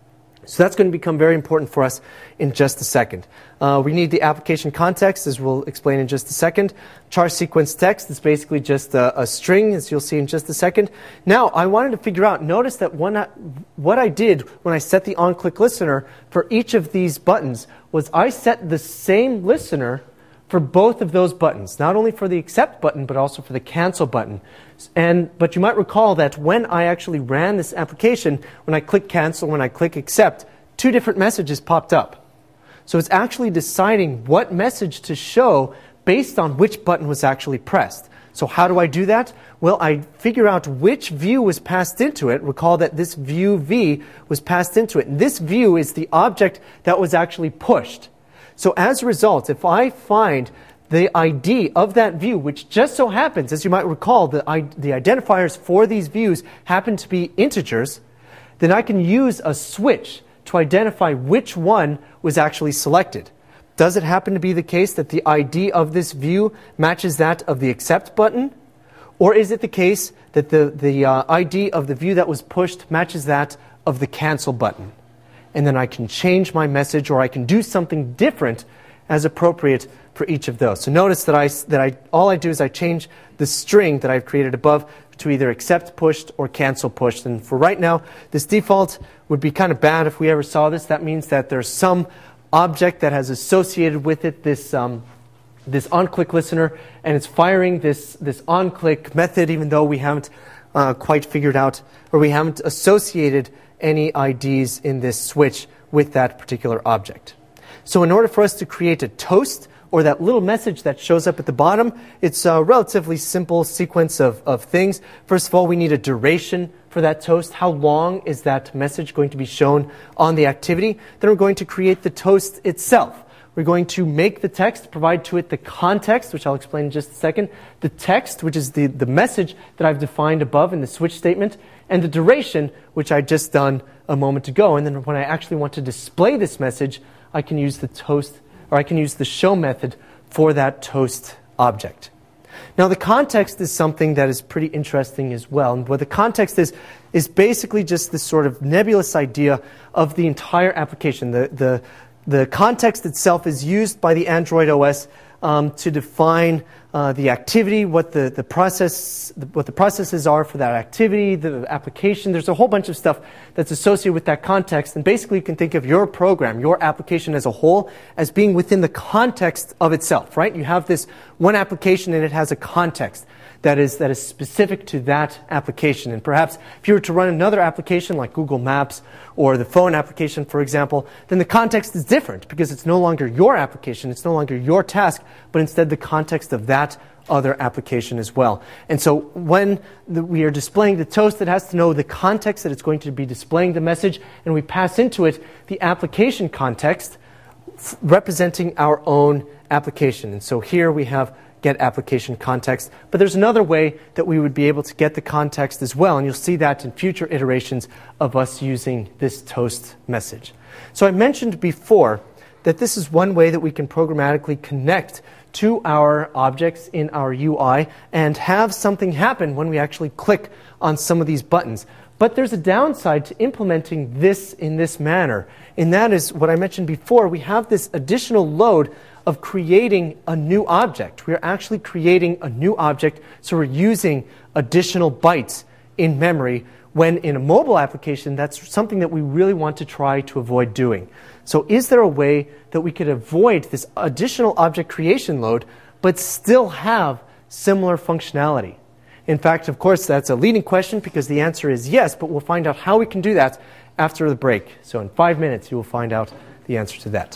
So that's going to become very important for us in just a second. Uh, we need the application context, as we'll explain in just a second. Char sequence text is basically just a, a string, as you'll see in just a second. Now, I wanted to figure out, notice that when I, what I did when I set the on-click listener for each of these buttons was I set the same listener for both of those buttons, not only for the accept button, but also for the cancel button. And, but you might recall that when I actually ran this application, when I click cancel, when I click accept, two different messages popped up. So it's actually deciding what message to show based on which button was actually pressed. So how do I do that? Well, I figure out which view was passed into it. Recall that this view V was passed into it. And this view is the object that was actually pushed. So as a result, if I find the I D of that view, which just so happens, as you might recall, the, I, the identifiers for these views happen to be integers, then I can use a switch to identify which one was actually selected. Does it happen to be the case that the I D of this view matches that of the accept button? Or is it the case that the, the uh, I D of the view that was pushed matches that of the cancel button? And then I can change my message, or I can do something different as appropriate for each of those. So notice that I, that I, all I do is I change the string that I've created above to either accept pushed or cancel pushed. And for right now, this default would be kind of bad if we ever saw this. That means that there's some object that has associated with it this, um, this on-click listener, and it's firing this, this on-click method, even though we haven't uh, quite figured out, or we haven't associated any I Ds in this switch with that particular object. So in order for us to create a toast, or that little message that shows up at the bottom, it's a relatively simple sequence of, of things. First of all, we need a duration for that toast. How long is that message going to be shown on the activity? Then we're going to create the toast itself. We're going to make the text, provide to it the context, which I'll explain in just a second, the text, which is the, the message that I've defined above in the switch statement, and the duration, which I just done a moment ago. And then when I actually want to display this message, I can use the toast, or I can use the show method for that toast object. Now, the context is something that is pretty interesting as well. And what the context is, is basically just this sort of nebulous idea of the entire application. The, the, the context itself is used by the Android O S um, to define uh, the activity, what the, the process, what the processes are for that activity, the application. There's a whole bunch of stuff that's associated with that context. And basically, you can think of your program, your application as a whole, as being within the context of itself, right? You have this one application and it has a context that is, that is specific to that application. And perhaps if you were to run another application like Google Maps or the phone application, for example, then the context is different because it's no longer your application, it's no longer your task, but instead the context of that other application as well. And so when the, we are displaying the toast, it has to know the context that it's going to be displaying the message, and we pass into it the application context f- representing our own application. And so here we have get application context. But there's another way that we would be able to get the context as well, and you'll see that in future iterations of us using this toast message. So I mentioned before that this is one way that we can programmatically connect to our objects in our U I and have something happen when we actually click on some of these buttons. But there's a downside to implementing this in this manner, and that is what I mentioned before. We have this additional load of creating a new object. We're actually creating a new object, so we're using additional bytes in memory, when in a mobile application, that's something that we really want to try to avoid doing. So is there a way that we could avoid this additional object creation load, but still have similar functionality? In fact, of course, that's a leading question because the answer is yes, but we'll find out how we can do that after the break. So in five minutes, you will find out the answer to that.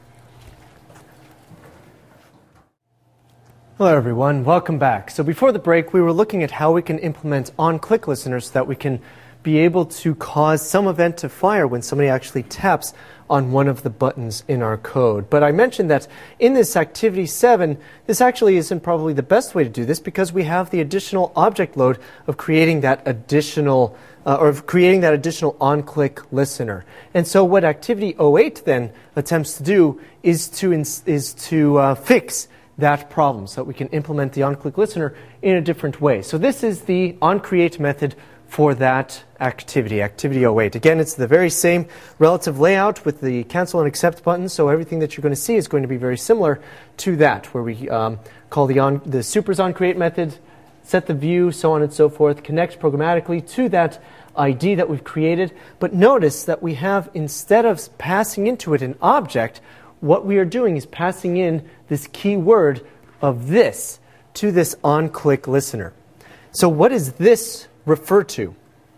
Hello everyone, welcome back. So before the break, we were looking at how we can implement on-click listeners so that we can be able to cause some event to fire when somebody actually taps on one of the buttons in our code. But I mentioned that in this activity seven, this actually isn't probably the best way to do this because we have the additional object load of creating that additional uh, or of creating that additional on-click listener. And so what activity oh eight then attempts to do is to ins- is to uh, fix that problem so that we can implement the on-click listener in a different way. So this is the onCreate method for that activity, activity oh eight. Again, it's the very same relative layout with the cancel and accept buttons, so everything that you're going to see is going to be very similar to that, where we um, call the, on, the supers on create method, set the view, so on and so forth, connect programmatically to that I D that we've created. But notice that we have, instead of passing into it an object, what we are doing is passing in this keyword of this to this on-click listener. So what does this refer to?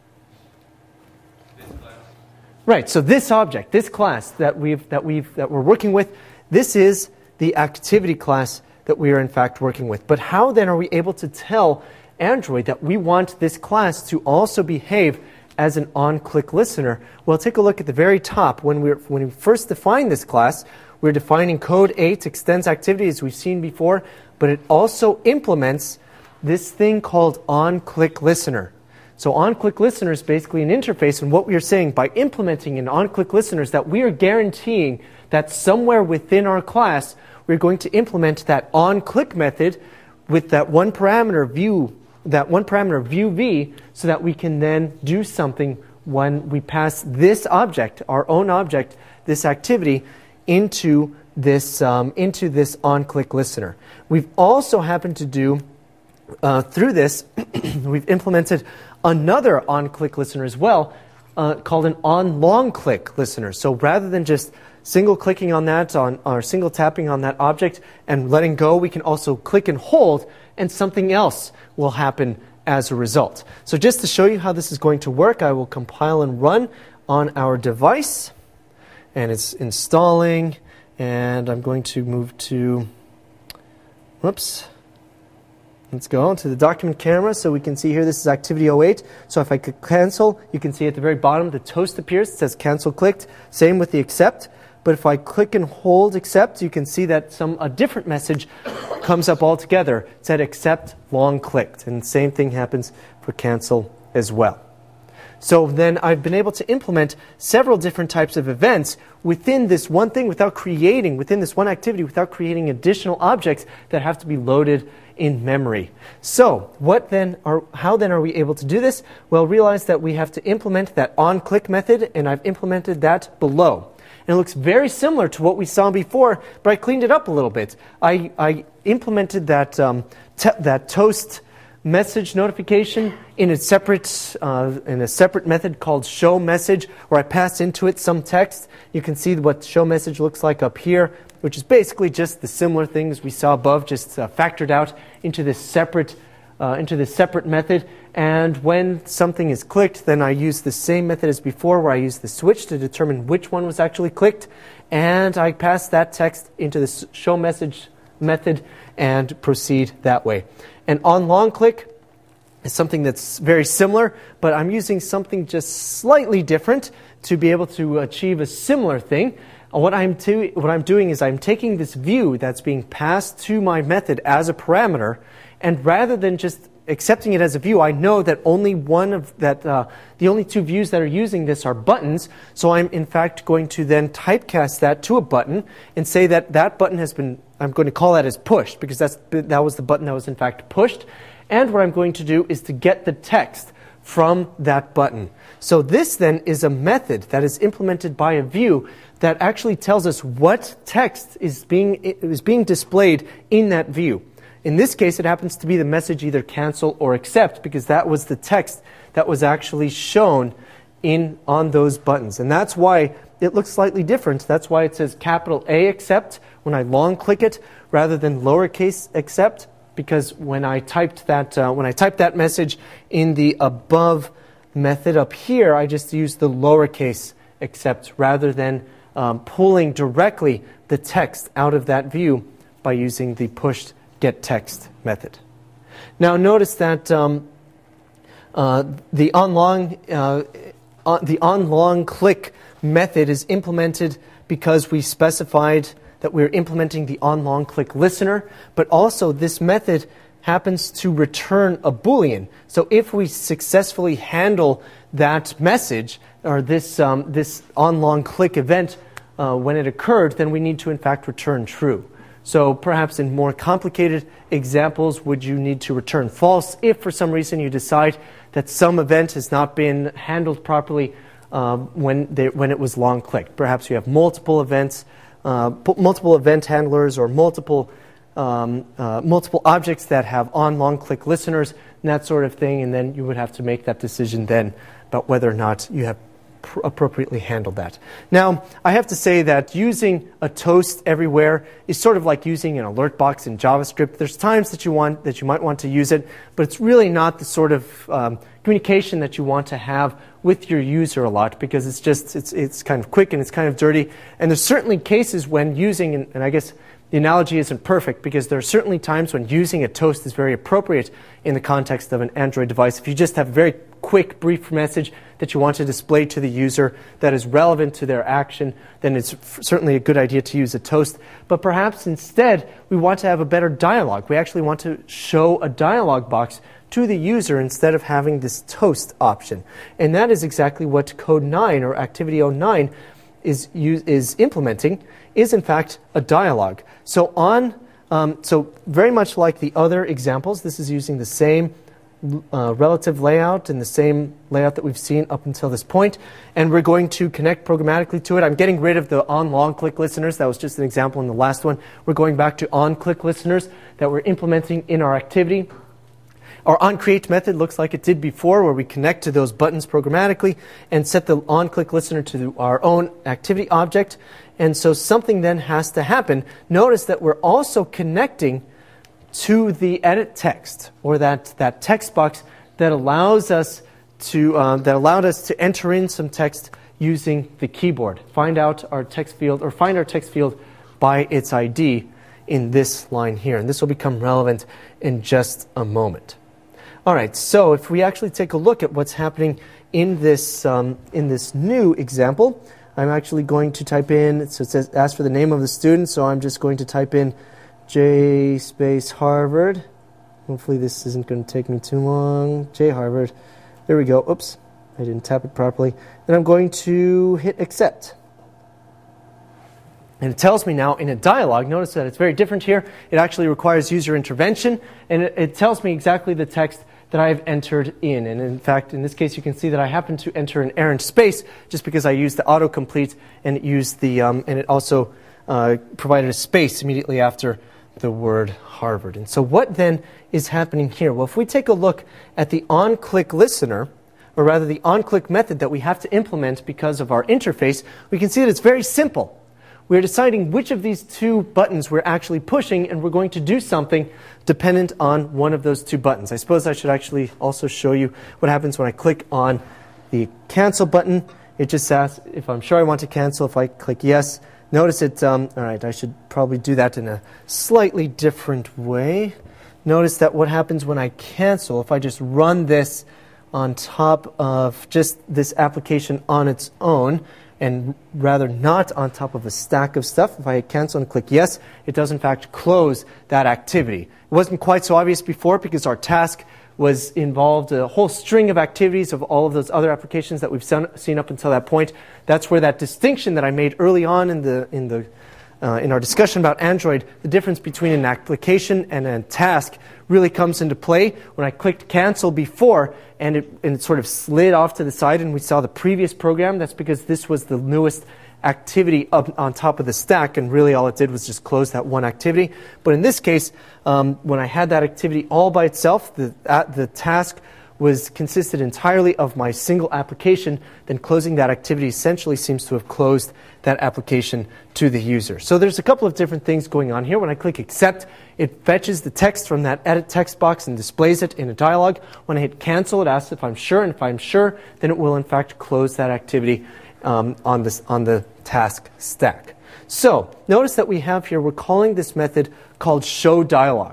This class. Right, so this object, this class that we've that we've that we're working with, this is the activity class that we are in fact working with. But how then are we able to tell Android that we want this class to also behave as an on-click listener? Well, take a look at the very top. When we when we first define this class, we're defining code eight extends activity as we've seen before, but it also implements this thing called on-click listener. So on-click listener is basically an interface, and what we are saying by implementing an on-click listener is that we are guaranteeing that somewhere within our class we're going to implement that on-click method with that one parameter view, that one parameter view v, so that we can then do something when we pass this object, our own object, this activity, into this um, into this on-click listener. We've also happened to do uh, through this, we've implemented another on-click listener as well, uh, called an on-long-click listener. So rather than just single clicking on that, on or single tapping on that object and letting go, we can also click and hold, and something else will happen as a result. So just to show you how this is going to work, I will compile and run on our device, and it's installing, and I'm going to move to, whoops, let's go to the document camera so we can see here this is activity oh eight. So if I could cancel, you can see at the very bottom the toast appears. It says cancel clicked. Same with the accept. But if I click and hold accept, you can see that some a different message comes up altogether. It said accept long clicked. And the same thing happens for cancel as well. So then I've been able to implement several different types of events within this one thing without creating, within this one activity, without creating additional objects that have to be loaded in memory. So what then are, how then are we able to do this? Well, realize that we have to implement that on-click method, and I've implemented that below. And it looks very similar to what we saw before, but I cleaned it up a little bit. I, I implemented that, um, t that toast message notification in a separate uh, in a separate method called show message, where I pass into it some text. You can see what show message looks like up here, which is basically just the similar things we saw above, just uh, factored out into this separate uh, into this separate method. And when something is clicked, then I use the same method as before, where I use the switch to determine which one was actually clicked, and I pass that text into the show message method and proceed that way. And on long click is something that's very similar, but I'm using something just slightly different to be able to achieve a similar thing. What I'm, to, what I'm doing is I'm taking this view that's being passed to my method as a parameter, and rather than just accepting it as a view, I know that only one of that, uh, the only two views that are using this are buttons. So I'm in fact going to then typecast that to a button and say that that button has been, I'm going to call that as pushed, because that's, that was the button that was in fact pushed. And what I'm going to do is to get the text from that button. So this then is a method that is implemented by a view that actually tells us what text is being, is being displayed in that view. In this case, it happens to be the message either cancel or accept, because that was the text that was actually shown in on those buttons. And that's why it looks slightly different. That's why it says capital A accept when I long click it, rather than lowercase accept, because when I typed that uh, when I typed that message in the above method up here, I just used the lowercase accept rather than um, pulling directly the text out of that view by using the pushed get text method. Now notice that um, uh, the on long uh, on, the on long click method is implemented because we specified that we're implementing the on long click listener, but also this method happens to return a Boolean. So if we successfully handle that message or this um, this on long click event uh, when it occurred, then we need to in fact return true. So perhaps in more complicated examples, would you need to return false if for some reason you decide that some event has not been handled properly um, when, they, when it was long clicked. Perhaps you have multiple events, uh, multiple event handlers or multiple, um, uh, multiple objects that have on long click listeners and that sort of thing, and then you would have to make that decision then about whether or not you have pr- appropriately handled that. Now, I have to say that using a toast everywhere is sort of like using an alert box in JavaScript. There's times that you want that you might want to use it, but it's really not the sort of um, communication that you want to have with your user a lot, because it's just it's it's kind of quick and it's kind of dirty. And there's certainly cases when using, and, and I guess the analogy isn't perfect, because there are certainly times when using a toast is very appropriate in the context of an Android device. If you just have a very quick, brief message that you want to display to the user that is relevant to their action, then it's f- certainly a good idea to use a toast. But perhaps instead, we want to have a better dialogue. We actually want to show a dialog box to the user instead of having this toast option. And that is exactly what Code nine, or Activity oh nine, is, use, is implementing, is in fact a dialogue. So on, um, so very much like the other examples, this is using the same uh, relative layout and the same layout that we've seen up until this point, and we're going to connect programmatically to it. I'm getting rid of the on long click listeners. That was just an example in the last one. We're going back to on click listeners that we're implementing in our activity. Our onCreate method looks like it did before, where we connect to those buttons programmatically and set the onClick listener to our own activity object. And so something then has to happen. Notice that we're also connecting to the edit text, or that, that text box that allows us to um, that allowed us to enter in some text using the keyboard. Find out our text field, or find our text field by its I D in this line here. And this will become relevant in just a moment. All right, so if we actually take a look at what's happening in this um, in this new example, I'm actually going to type in, so it says ask for the name of the student, so I'm just going to type in J space Harvard. Hopefully this isn't going to take me too long. J Harvard. There we go. Oops, I didn't tap it properly. Then I'm going to hit accept. And it tells me now in a dialog, notice that it's very different here. It actually requires user intervention, and it, it tells me exactly the text that I've entered in. And in fact, in this case, you can see that I happen to enter an errand space just because I used the autocomplete, and it used the um, and it also uh, provided a space immediately after the word Harvard. And so what then is happening here? Well, if we take a look at the on-click listener, or rather the on-click method that we have to implement because of our interface, we can see that it's very simple. We're deciding which of these two buttons we're actually pushing, and we're going to do something dependent on one of those two buttons. I suppose I should actually also show you what happens when I click on the cancel button. It just asks if I'm sure I want to cancel. If I click yes, notice it, um, all right, I should probably do that in a slightly different way. Notice that what happens when I cancel, if I just run this on top of just this application on its own, and rather not on top of a stack of stuff, if I hit cancel and click yes, it does in fact close that activity. It wasn't quite so obvious before because our task was involved a whole string of activities of all of those other applications that we've seen up until that point. That's where that distinction that I made early on in the in the uh, in our discussion about Android, the difference between an application and a task really comes into play. When I clicked cancel before, and it, and it sort of slid off to the side, and we saw the previous program, that's because this was the newest activity up on top of the stack, and really all it did was just close that one activity. But in this case, um, when I had that activity all by itself, the, uh, the task was consisted entirely of my single application, then closing that activity essentially seems to have closed that application to the user. So there's a couple of different things going on here. When I click accept, it fetches the text from that edit text box and displays it in a dialog. When I hit cancel, it asks if I'm sure, and if I'm sure, then it will in fact close that activity um, on, this, on the task stack. So notice that we have here, we're calling this method called showDialog.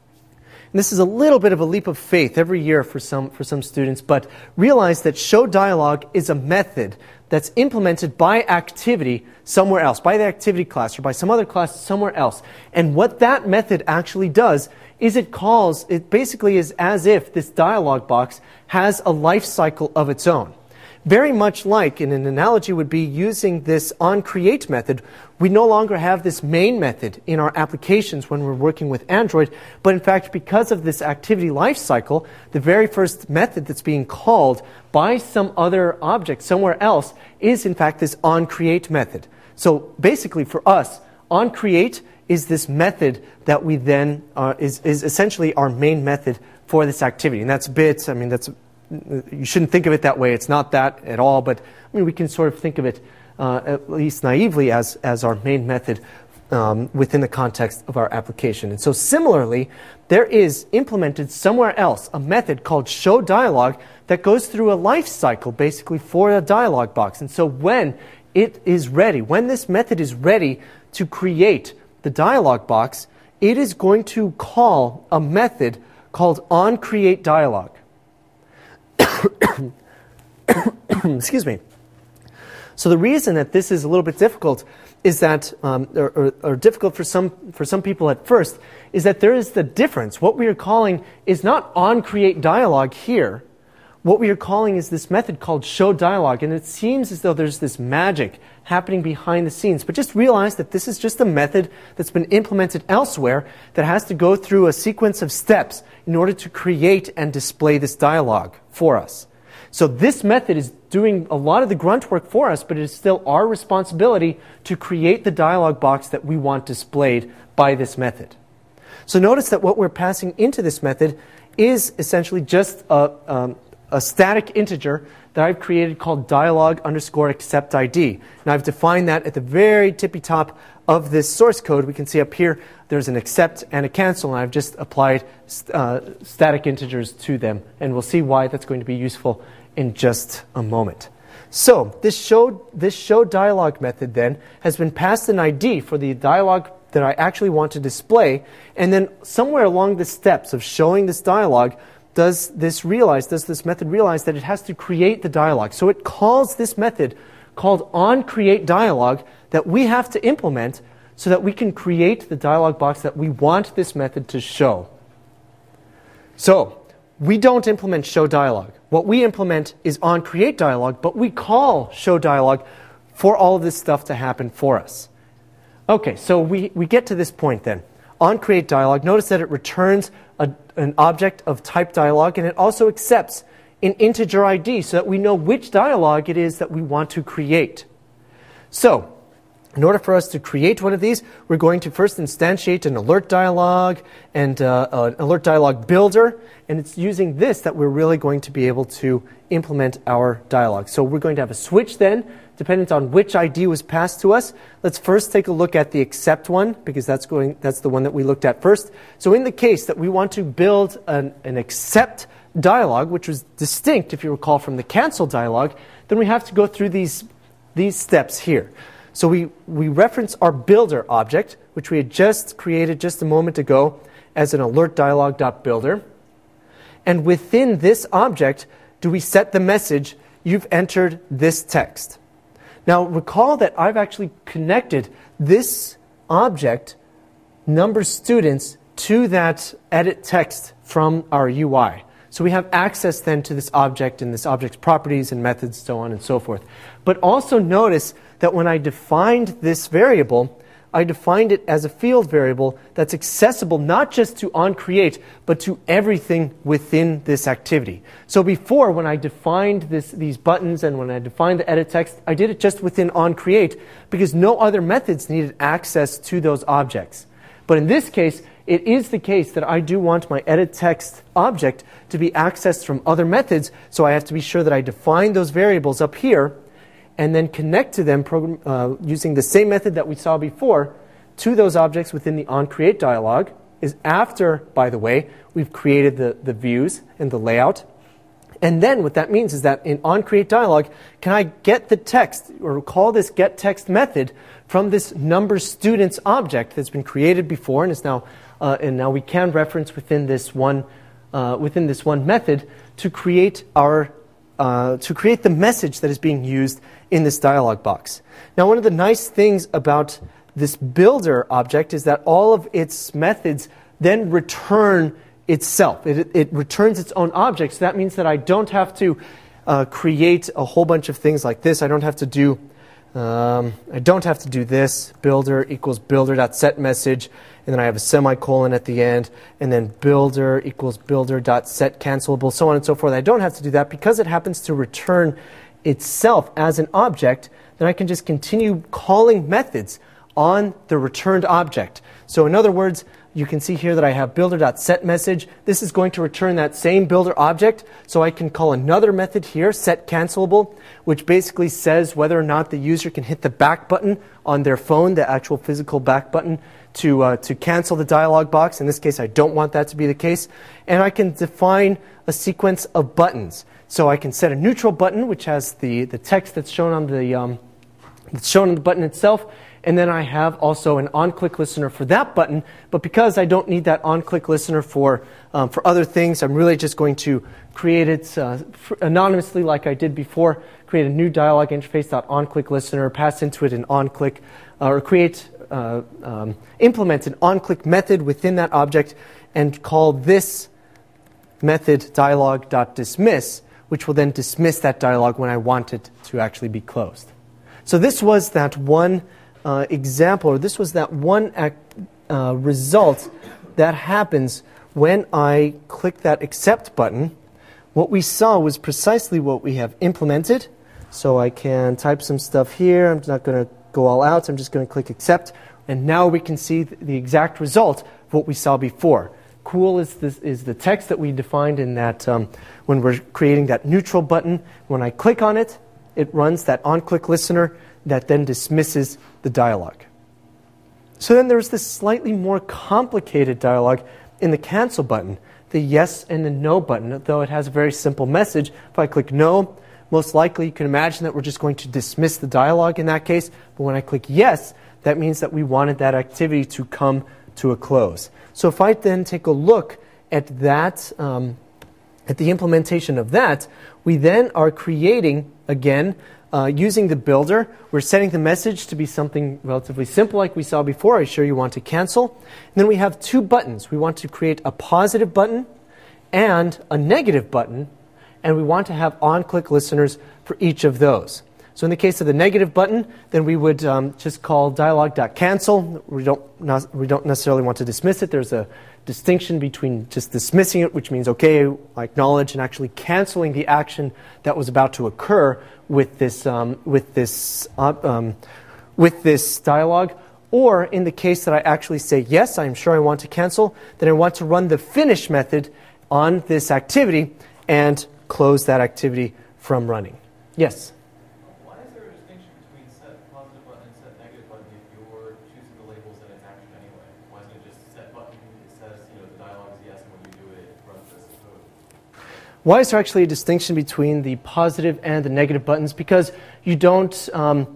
And this is a little bit of a leap of faith every year for some, for some students, but realize that showDialog is a method that's implemented by activity somewhere else, by the activity class or by some other class somewhere else. And what that method actually does is it calls, it basically is as if this dialog box has a life cycle of its own. very much like, in an analogy would be using this onCreate method, we no longer have this main method in our applications when we're working with Android, but in fact, because of this activity lifecycle, the very first method that's being called by some other object somewhere else is in fact this onCreate method. So basically for us, onCreate is this method that we then, uh, is, is essentially our main method for this activity. And that's a bit, I mean, that's, you shouldn't think of it that way. It's not that at all, but I mean, we can sort of think of it, uh, at least naively, as, as our main method um, within the context of our application. And so similarly, there is implemented somewhere else a method called showDialog that goes through a life cycle basically for a dialog box. And so when it is ready, when this method is ready to create the dialog box, it is going to call a method called onCreateDialog. Excuse me. So the reason that this is a little bit difficult is that, um, or, or, or difficult for some for some people at first, is that there is the difference. What we are calling is not onCreateDialog here. What we are calling is this method called showDialog, and it seems as though there's this magic happening behind the scenes. But just realize that this is just a method that's been implemented elsewhere that has to go through a sequence of steps in order to create and display this dialog for us. So this method is doing a lot of the grunt work for us, but it is still our responsibility to create the dialog box that we want displayed by this method. So notice that what we're passing into this method is essentially just a, um, a static integer that I've created called dialog underscore accept I D. Now I've defined that at the very tippy top of this source code. We can see up here there's an accept and a cancel, and I've just applied uh, static integers to them. And we'll see why that's going to be useful in just a moment. So this show, this showDialog method then has been passed an I D for the dialog that I actually want to display, and then somewhere along the steps of showing this dialog, does this realize, does this method realize that it has to create the dialog. So it calls this method called onCreateDialog that we have to implement so that we can create the dialog box that we want this method to show. So we don't implement showDialog. What we implement is onCreateDialog, but we call showDialog for all of this stuff to happen for us. Okay, so we, we get to this point then. OnCreateDialog, notice that it returns a, an object of type dialog, and it also accepts an integer I D so that we know which dialog it is that we want to create. So, in order for us to create one of these, we're going to first instantiate an alert dialog and uh, an alert dialog builder, and it's using this that we're really going to be able to implement our dialog. So we're going to have a switch then, dependent on which I D was passed to us. Let's first take a look at the accept one, because that's going that's the one that we looked at first. So in the case that we want to build an, an accept dialog, which was distinct, if you recall, from the cancel dialog, then we have to go through these, these steps here. So we, we reference our builder object, which we had just created just a moment ago as an alert dialog.builder. And within this object, do we set the message, you've entered this text. Now recall that I've actually connected this object, number students, to that edit text from our U I. So we have access then to this object and this object's properties and methods, so on and so forth. But also notice that when I defined this variable, I defined it as a field variable that's accessible not just to onCreate, but to everything within this activity. So before, when I defined this, these buttons and when I defined the edit text, I did it just within onCreate because no other methods needed access to those objects. But in this case, it is the case that I do want my edit text object to be accessed from other methods, so I have to be sure that I define those variables up here and then connect to them program, uh, using the same method that we saw before to those objects within the onCreate dialog. Is after, by the way, we've created the, the views and the layout. And then what that means is that in onCreate dialog, can I get the text, or call this getText method from this number students object that's been created before and is now, uh, and now we can reference within this one, uh, within this one method to create our, uh, to create the message that is being used in this dialog box. Now, one of the nice things about this builder object is that all of its methods then return itself. It, it returns its own object, so that means that I don't have to uh, create a whole bunch of things like this. I don't have to do um, I don't have to do this. Builder equals builder.setMessage, and then I have a semicolon at the end, and then builder equals builder.setCancelable, so on and so forth. I don't have to do that because it happens to return itself as an object. Then I can just continue calling methods on the returned object. So in other words, you can see here that I have builder.setMessage. This is going to return that same builder object, so I can call another method here, setCancelable, which basically says whether or not the user can hit the back button on their phone, the actual physical back button, to, uh, to cancel the dialog box. In this case, I don't want that to be the case. And I can define a sequence of buttons. So I can set a neutral button, which has the, the text that's shown on the, um, that's shown on the button itself. And then I have also an on-click listener for that button. But because I don't need that on-click listener for, um, for other things, I'm really just going to create it uh, anonymously like I did before, create a new dialog interface.onClick listener, pass into it an on-click, uh, or create, uh, um, implement an on-click method within that object, and call this method dialog.dismiss, which will then dismiss that dialog when I want it to actually be closed. So this was that one Uh, example, or this was that one act, uh, result that happens when I click that accept button. What we saw was precisely what we have implemented. So I can type some stuff here. I'm not going to go all out. I'm just going to click accept. And now we can see th the exact result of what we saw before. Cool is, this, is the text that we defined in that um, when we're creating that neutral button. When I click on it, it runs that on-click listener that then dismisses the dialog. So then there's this slightly more complicated dialog in the cancel button, the yes and the no button, though it has a very simple message. If I click no, most likely you can imagine that we're just going to dismiss the dialog in that case. But when I click yes, that means that we wanted that activity to come to a close. So if I then take a look at that, um, at the implementation of that, we then are creating, again, Uh, using the builder, we're setting the message to be something relatively simple like we saw before. I sure you want to cancel. And then we have two buttons. We want to create a positive button and a negative button, and we want to have on-click listeners for each of those. So in the case of the negative button, then we would um, just call dialog.cancel. We don't, not, we don't necessarily want to dismiss it. There's a distinction between just dismissing it, which means, okay, I acknowledge, and actually canceling the action that was about to occur with this, um, with this, uh, um, with this dialog. Or in the case that I actually say, yes, I'm sure I want to cancel, then I want to run the finish method on this activity and close that activity from running. Yes? Why is there a distinction between set positive button and set negative button if you're choosing the labels in its action anyway? Why isn't it just set button? It says, you know, the dialog is yes, and when you do it, it runs this code. Why is there actually a distinction between the positive and the negative buttons? Because you don't, um,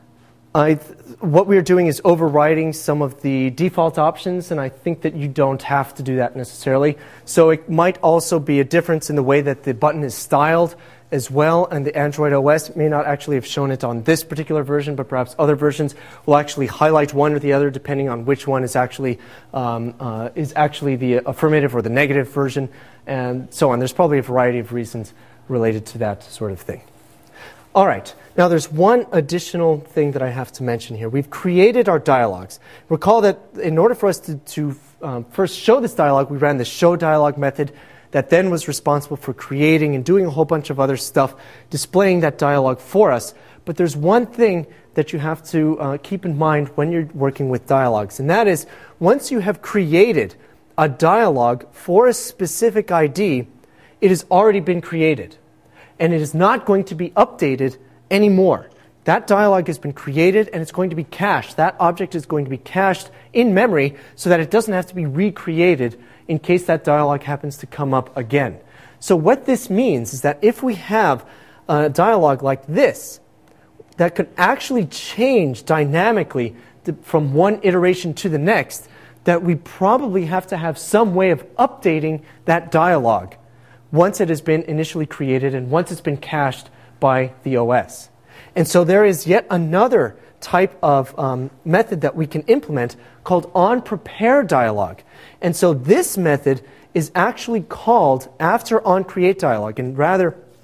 I, what we're doing is overriding some of the default options, and I think that you don't have to do that necessarily. So it might also be a difference in the way that the button is styled as well, and the Android O S may not actually have shown it on this particular version, but perhaps other versions will actually highlight one or the other depending on which one is actually um, uh, is actually the affirmative or the negative version, and so on. There's probably a variety of reasons related to that sort of thing. All right, now there's one additional thing that I have to mention here. We've created our dialogues. Recall that in order for us to, to um, first show this dialog, we ran the show dialog method that then was responsible for creating and doing a whole bunch of other stuff, displaying that dialog for us. But there's one thing that you have to uh, keep in mind when you're working with dialogues, and that is once you have created a dialog for a specific I D, it has already been created, and it is not going to be updated anymore. That dialog has been created, and it's going to be cached. That object is going to be cached in memory so that it doesn't have to be recreated in case that dialog happens to come up again. So what this means is that if we have a dialog like this that could actually change dynamically to, from one iteration to the next, that we probably have to have some way of updating that dialog once it has been initially created and once it's been cached by the O S. And so there is yet another type of um, method that we can implement called onPrepareDialog. And so this method is actually called after onCreateDialog. And rather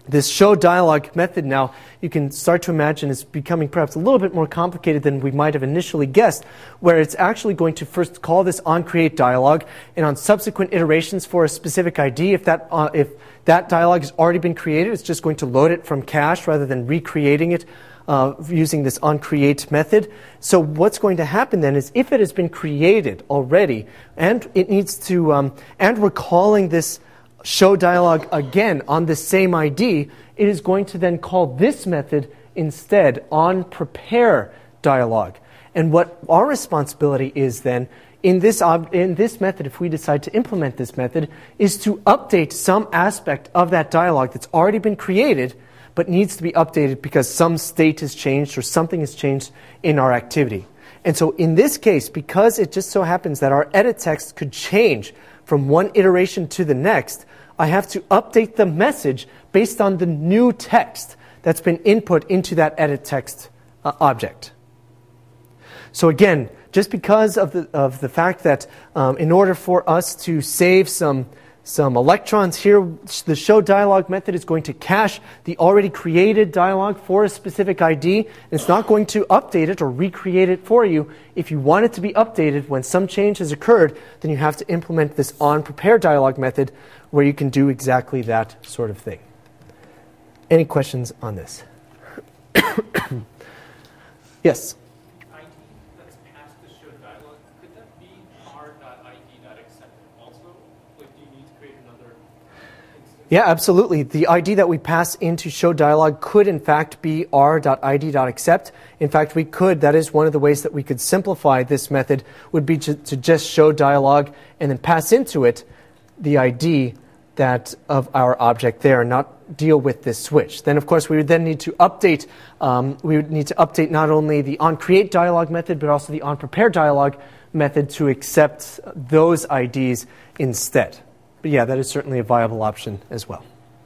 This show dialog method now, you can start to imagine, is becoming perhaps a little bit more complicated than we might have initially guessed, where it's actually going to first call this onCreate dialog, and on subsequent iterations for a specific I D, if that, uh, if that dialog has already been created, it's just going to load it from cache rather than recreating it uh, using this onCreate method. So what's going to happen then is if it has been created already, and it needs to, um, and we're calling this show dialog again on the same I D, it is going to then call this method instead, on prepare dialog. And what our responsibility is then in this ob in this method, if we decide to implement this method, is to update some aspect of that dialog that's already been created but needs to be updated because some state has changed or something has changed in our activity. And so in this case, because it just so happens that our edit text could change from one iteration to the next, I have to update the message based on the new text that's been input into that edit text uh, object. So again, just because of the, of the fact that um, in order for us to save some, some electrons here, the show dialog method is going to cache the already created dialog for a specific I D. And it's not going to update it or recreate it for you. If you want it to be updated when some change has occurred, then you have to implement this onPrepare dialog method where you can do exactly that sort of thing. Any questions on this? Yes? I D that's past the show dialog, could that be r.id.accept also? Like, do you need to create another instance? Yeah, absolutely. The I D that we pass into show dialog could in fact be r.id.accept. In fact, we could, that is one of the ways that we could simplify this method, would be to, to just show dialog and then pass into it the I D that of our object there, not deal with this switch. Then, of course, we would then need to update. Um, we would need to update not only the onCreate dialog method, but also the onPrepare dialog method to accept those I Ds instead. But yeah, that is certainly a viable option as well.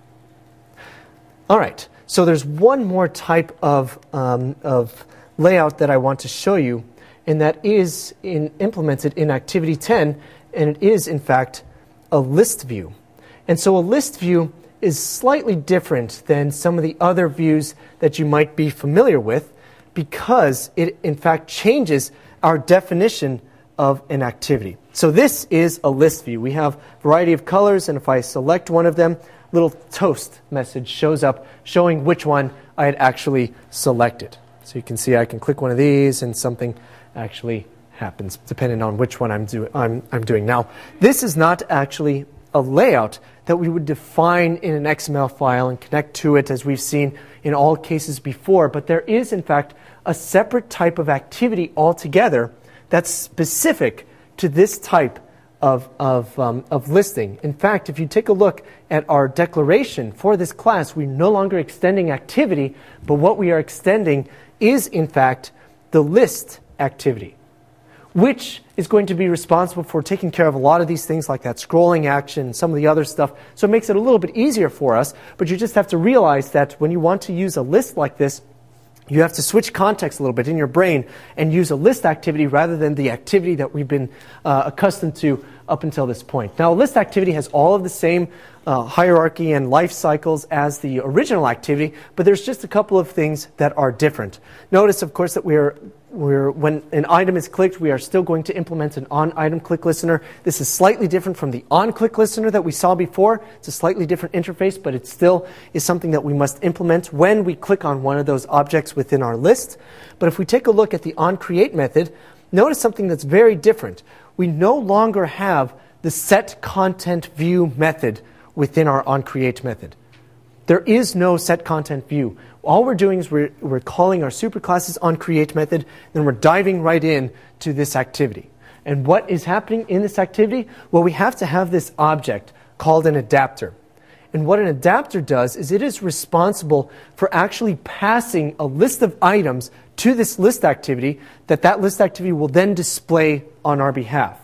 All right. So there's one more type of um, of layout that I want to show you, and that is in, implemented in Activity ten, and it is in fact a list view. And so a list view is slightly different than some of the other views that you might be familiar with because it in fact changes our definition of an activity. So this is a list view. We have a variety of colors, and if I select one of them, little toast message shows up showing which one I had actually selected. So you can see I can click one of these and something actually happens depending on which one I'm, do I'm, I'm doing. Now, this is not actually a layout that we would define in an X M L file and connect to it as we've seen in all cases before, but there is in fact a separate type of activity altogether that's specific to this type of, of, um, of listing. In fact, if you take a look at our declaration for this class, we're no longer extending activity, but what we are extending is in fact the list activity, which is going to be responsible for taking care of a lot of these things like that scrolling action, some of the other stuff. So it makes it a little bit easier for us, but you just have to realize that when you want to use a list like this, you have to switch context a little bit in your brain and use a list activity rather than the activity that we've been uh, accustomed to up until this point. Now, a list activity has all of the same uh, hierarchy and life cycles as the original activity, but there's just a couple of things that are different. Notice, of course, that we're We're, when an item is clicked, we are still going to implement an on-item click listener. This is slightly different from the on-click listener that we saw before. It's a slightly different interface, but it still is something that we must implement when we click on one of those objects within our list. But if we take a look at the onCreate method, notice something that's very different. We no longer have the setContentView method within our onCreate method. There is no setContentView. All we're doing is we're, we're calling our superclasses onCreate method, then we're diving right in to this activity. And what is happening in this activity? Well, we have to have this object called an adapter. And what an adapter does is it is responsible for actually passing a list of items to this list activity that that list activity will then display on our behalf.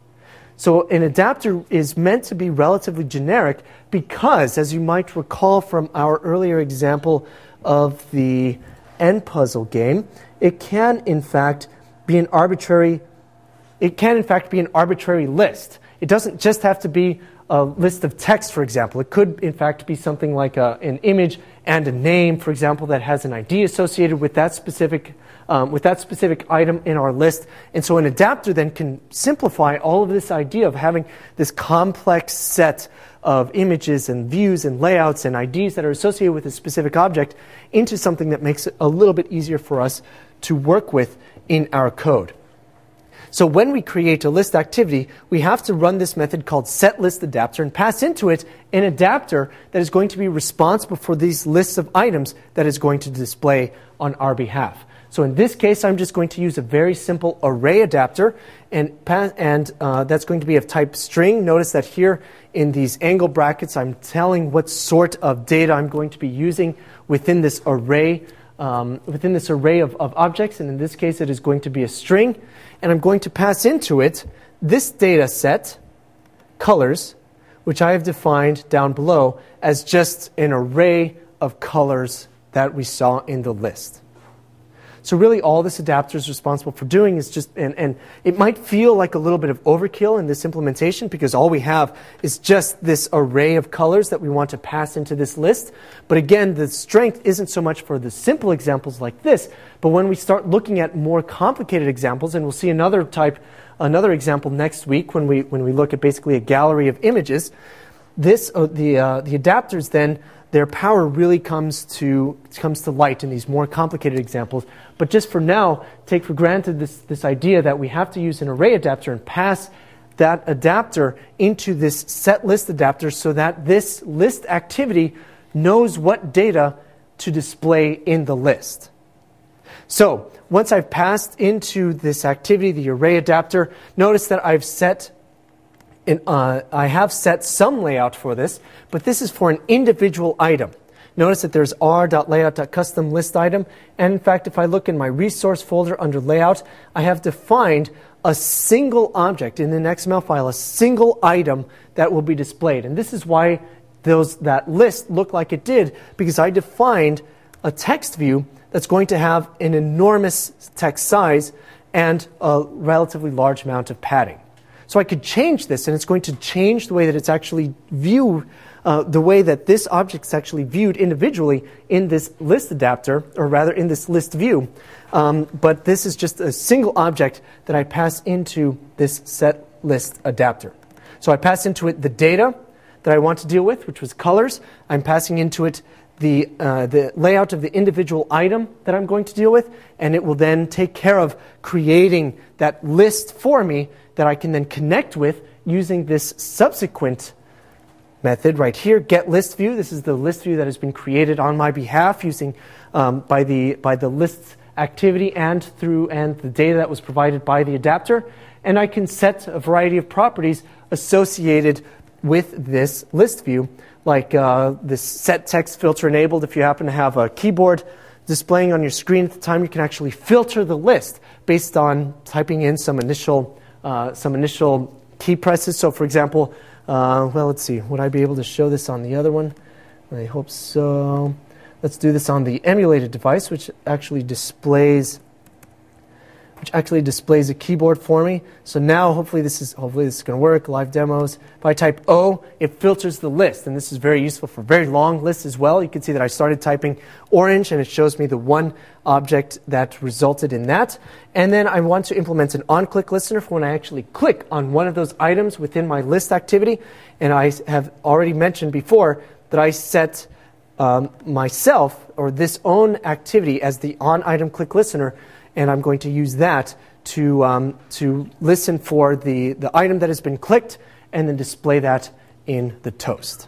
So an adapter is meant to be relatively generic because, as you might recall from our earlier example of the N-puzzle game, it can in fact be an arbitrary it can in fact be an arbitrary list. It doesn't just have to be a list of text, for example. It could, in fact, be something like a, an image and a name, for example, that has an I D associated with that specific um, with that specific item in our list. And so an adapter then can simplify all of this idea of having this complex set of images and views and layouts and I Ds that are associated with a specific object into something that makes it a little bit easier for us to work with in our code. So when we create a list activity, we have to run this method called setListAdapter and pass into it an adapter that is going to be responsible for these lists of items that is going to display on our behalf. So in this case, I'm just going to use a very simple array adapter, and, and uh, that's going to be of type string. Notice that here in these angle brackets, I'm telling what sort of data I'm going to be using within this array Um, within this array of, of objects, and in this case it is going to be a string, and I'm going to pass into it this data set, colors, which I have defined down below as just an array of colors that we saw in the list. So really all this adapter is responsible for doing is just, and, and it might feel like a little bit of overkill in this implementation because all we have is just this array of colors that we want to pass into this list. But again, the strength isn't so much for the simple examples like this, but when we start looking at more complicated examples, and we'll see another type, another example next week when we, when we look at basically a gallery of images, this, uh, the, uh, the adapters then, their power really comes to comes to light in these more complicated examples. But just for now, take for granted this, this idea that we have to use an array adapter and pass that adapter into this setListAdapter so that this list activity knows what data to display in the list. So once I've passed into this activity, the array adapter, notice that I've set In, uh, I have set some layout for this, but this is for an individual item. Notice that there's r.layout.custom list item, and in fact, if I look in my resource folder under layout, I have defined a single object in an X M L file, a single item that will be displayed. And this is why those that list looked like it did, because I defined a text view that's going to have an enormous text size and a relatively large amount of padding. So I could change this, and it's going to change the way that it's actually viewed, uh, the way that this object is actually viewed individually in this list adapter, or rather in this list view. Um, but this is just a single object that I pass into this set list adapter. So I pass into it the data that I want to deal with, which was colors. I'm passing into it the, uh, the layout of the individual item that I'm going to deal with, and it will then take care of creating that list for me that I can then connect with using this subsequent method right here, getListView. This is the list view that has been created on my behalf using um, by the by the list activity and through and the data that was provided by the adapter. And I can set a variety of properties associated with this list view, like uh, this set text filter enabled. If you happen to have a keyboard displaying on your screen at the time, you can actually filter the list based on typing in some initial Uh, some initial key presses. So for example, uh, well, let's see, would I be able to show this on the other one? I hope so. Let's do this on the emulated device, which actually displays which actually displays a keyboard for me. So now hopefully this is hopefully this is going to work. Live demos. If I type O, it filters the list, and this is very useful for very long lists as well. You can see that I started typing orange, and it shows me the one object that resulted in that. And then I want to implement an on-click listener for when I actually click on one of those items within my list activity. And I have already mentioned before that I set um, myself or this own activity as the on-item click listener. And I'm going to use that to, um, to listen for the, the item that has been clicked and then display that in the toast.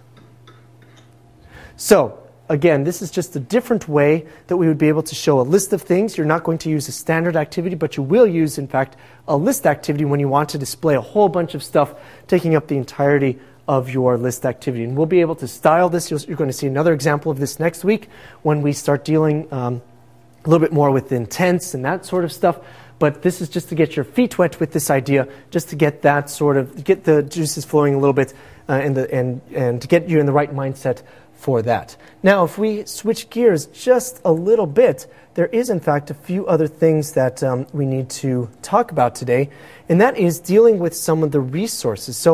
So, again, this is just a different way that we would be able to show a list of things. You're not going to use a standard activity, but you will use, in fact, a list activity when you want to display a whole bunch of stuff taking up the entirety of your list activity. And we'll be able to style this. You'll, you're going to see another example of this next week when we start dealing um, a little bit more with intents and that sort of stuff, but this is just to get your feet wet with this idea, just to get that sort of, get the juices flowing a little bit uh, and, the, and, and to get you in the right mindset for that. Now, if we switch gears just a little bit, there is in fact a few other things that um, we need to talk about today, and that is dealing with some of the resources. So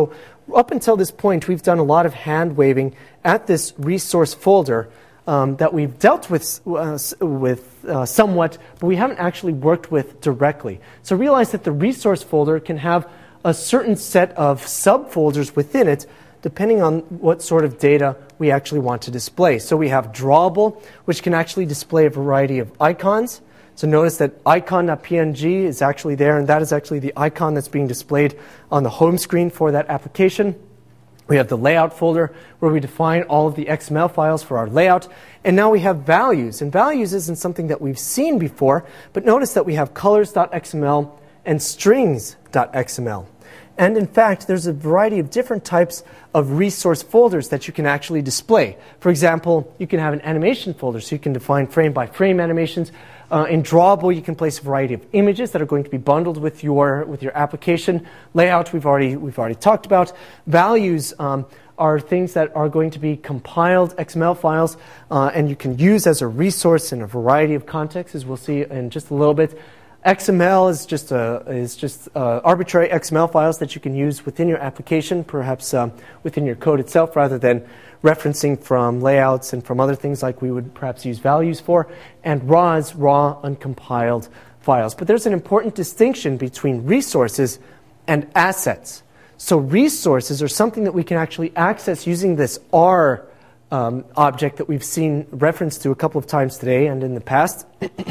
up until this point, we've done a lot of hand waving at this resource folder um, that we've dealt with, uh, with uh, somewhat, but we haven't actually worked with directly. So realize that the resource folder can have a certain set of subfolders within it, depending on what sort of data we actually want to display. So we have drawable, which can actually display a variety of icons. So notice that icon.png is actually there, and that is actually the icon that's being displayed on the home screen for that application. We have the layout folder where we define all of the X M L files for our layout. And now we have values. And values isn't something that we've seen before, but notice that we have colors.xml and strings.xml. And in fact, there's a variety of different types of resource folders that you can actually display. For example, you can have an animation folder, so you can define frame-by-frame animations. Uh, in Drawable, you can place a variety of images that are going to be bundled with your with your application. Layout, we've already we've already talked about. Values um, are things that are going to be compiled X M L files, uh, and you can use as a resource in a variety of contexts, as we'll see in just a little bit. X M L is just a, is just uh, arbitrary X M L files that you can use within your application, perhaps um, within your code itself, rather than referencing from layouts and from other things like we would perhaps use values for. And raw is raw, uncompiled files. But there's an important distinction between resources and assets. So resources are something that we can actually access using this R um, object that we've seen referenced to a couple of times today and in the past.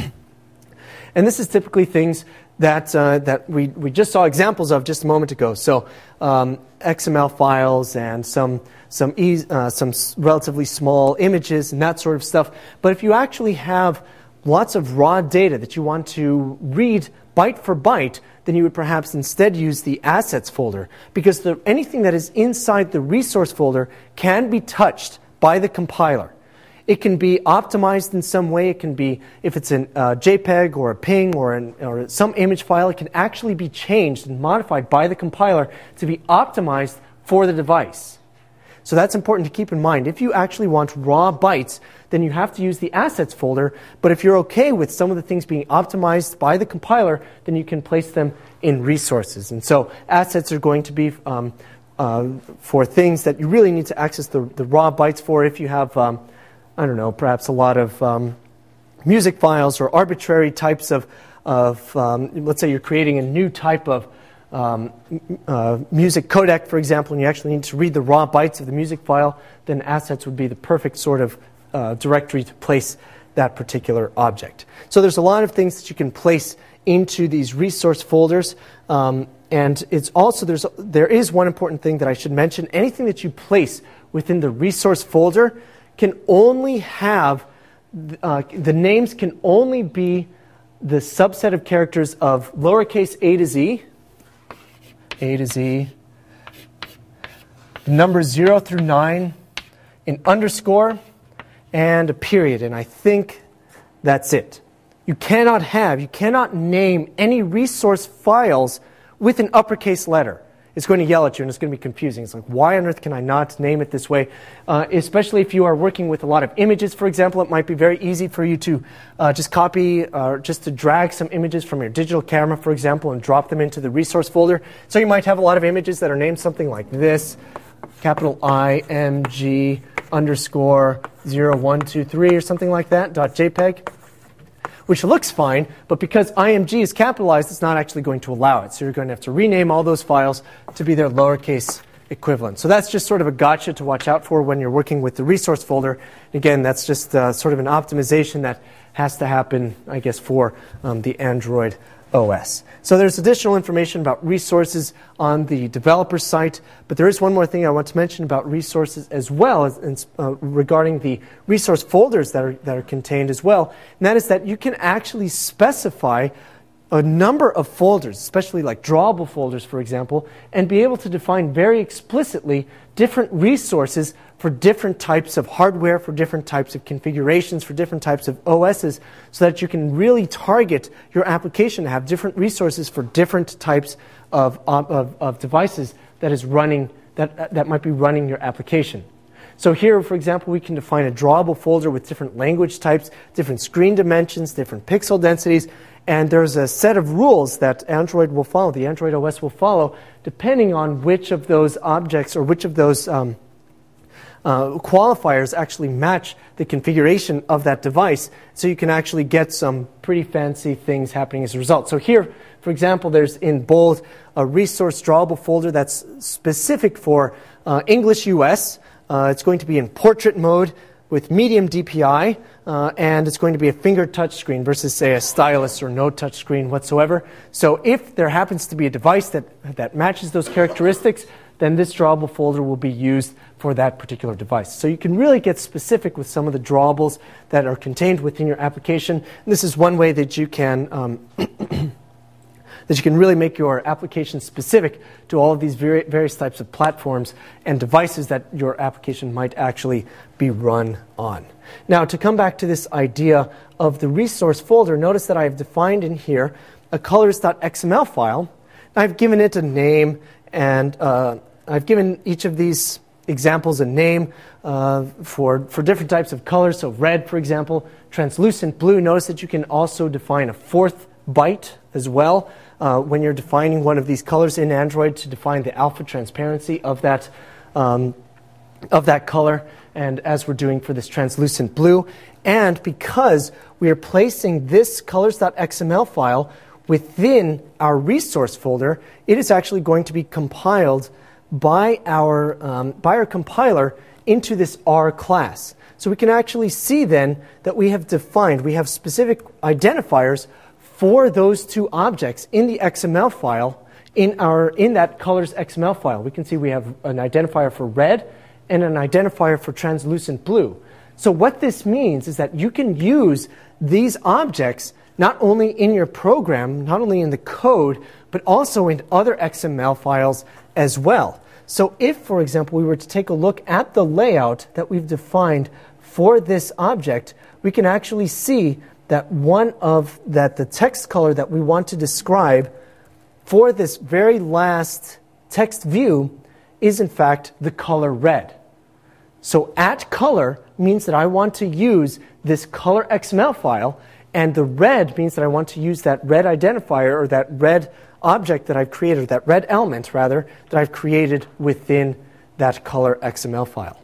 And this is typically things that uh, that we, we just saw examples of just a moment ago. So um, X M L files and some some e uh, some relatively small images and that sort of stuff. But if you actually have lots of raw data that you want to read byte for byte, then you would perhaps instead use the assets folder, because the, anything that is inside the resource folder can be touched by the compiler. It can be optimized in some way. It can be, if it's a uh, JPEG or a PNG or, an, or some image file, it can actually be changed and modified by the compiler to be optimized for the device. So that's important to keep in mind. If you actually want raw bytes, then you have to use the assets folder. But if you're okay with some of the things being optimized by the compiler, then you can place them in resources. And so assets are going to be um, uh, for things that you really need to access the, the raw bytes for. If you have um, I don't know, perhaps a lot of um, music files or arbitrary types of, of um, let's say you're creating a new type of um, uh, music codec, for example, and you actually need to read the raw bytes of the music file, then assets would be the perfect sort of uh, directory to place that particular object. So there's a lot of things that you can place into these resource folders. Um, and it's also, there's, there is one important thing that I should mention. Anything that you place within the resource folder can only have, uh, the names can only be the subset of characters of lowercase a to z, a to z, the numbers zero through nine, an underscore, and a period. And I think that's it. You cannot have, you cannot name any resource files with an uppercase letter. It's going to yell at you and it's going to be confusing. It's like, why on earth can I not name it this way? Uh, especially if you are working with a lot of images, for example, it might be very easy for you to uh, just copy or just to drag some images from your digital camera, for example, and drop them into the resource folder. So you might have a lot of images that are named something like this, capital I M G underscore zero one two three or something like that, dot JPEG, which looks fine, but because I M G is capitalized, it's not actually going to allow it. So you're going to have to rename all those files to be their lowercase equivalent. So that's just sort of a gotcha to watch out for when you're working with the resource folder. Again, that's just uh, sort of an optimization that has to happen, I guess, for um, the Android O S. So there's additional information about resources on the developer site, but there is one more thing I want to mention about resources as well, as, uh, regarding the resource folders that are, that are contained as well, and that is that you can actually specify a number of folders, especially like drawable folders, for example, and be able to define very explicitly different resources for different types of hardware, for different types of configurations, for different types of O Ss, so that you can really target your application to have different resources for different types of, of, of devices that is running, that, that might be running your application. So here, for example, we can define a drawable folder with different language types, different screen dimensions, different pixel densities, And there's a set of rules that Android will follow, the Android O S will follow, depending on which of those objects or which of those um, uh, qualifiers actually match the configuration of that device. So you can actually get some pretty fancy things happening as a result. So here, for example, there's in bold a resource drawable folder that's specific for uh, English U S. Uh, it's going to be in portrait mode with medium D P I, uh, and it's going to be a finger touch screen versus, say, a stylus or no touch screen whatsoever. So if there happens to be a device that, that matches those characteristics, then this drawable folder will be used for that particular device. So you can really get specific with some of the drawables that are contained within your application. And this is one way that you can um, that you can really make your application specific to all of these vari- various types of platforms and devices that your application might actually be run on. Now, to come back to this idea of the resource folder, notice that I've defined in here a colors.xml file. I've given it a name, and uh, I've given each of these examples a name uh, for, for different types of colors. So red, for example, translucent blue. Notice that you can also define a fourth byte as well. Uh, when you're defining one of these colors in Android to define the alpha transparency of that, um, of that color, and as we're doing for this translucent blue. And because we are placing this colors.xml file within our resource folder, it is actually going to be compiled by our, um, by our compiler into this R class. So we can actually see then that we have defined, we have specific identifiers for those two objects in the X M L file, in our in that colors X M L file. We can see we have an identifier for red and an identifier for translucent blue. So what this means is that you can use these objects not only in your program, not only in the code, but also in other X M L files as well. So if, for example, we were to take a look at the layout that we've defined for this object, we can actually see that one of that the text color that we want to describe for this very last text view is in fact the color red. So at color means that I want to use this color X M L file, and the red means that I want to use that red identifier or that red object that I've created, or that red element rather, that I've created within that color X M L file.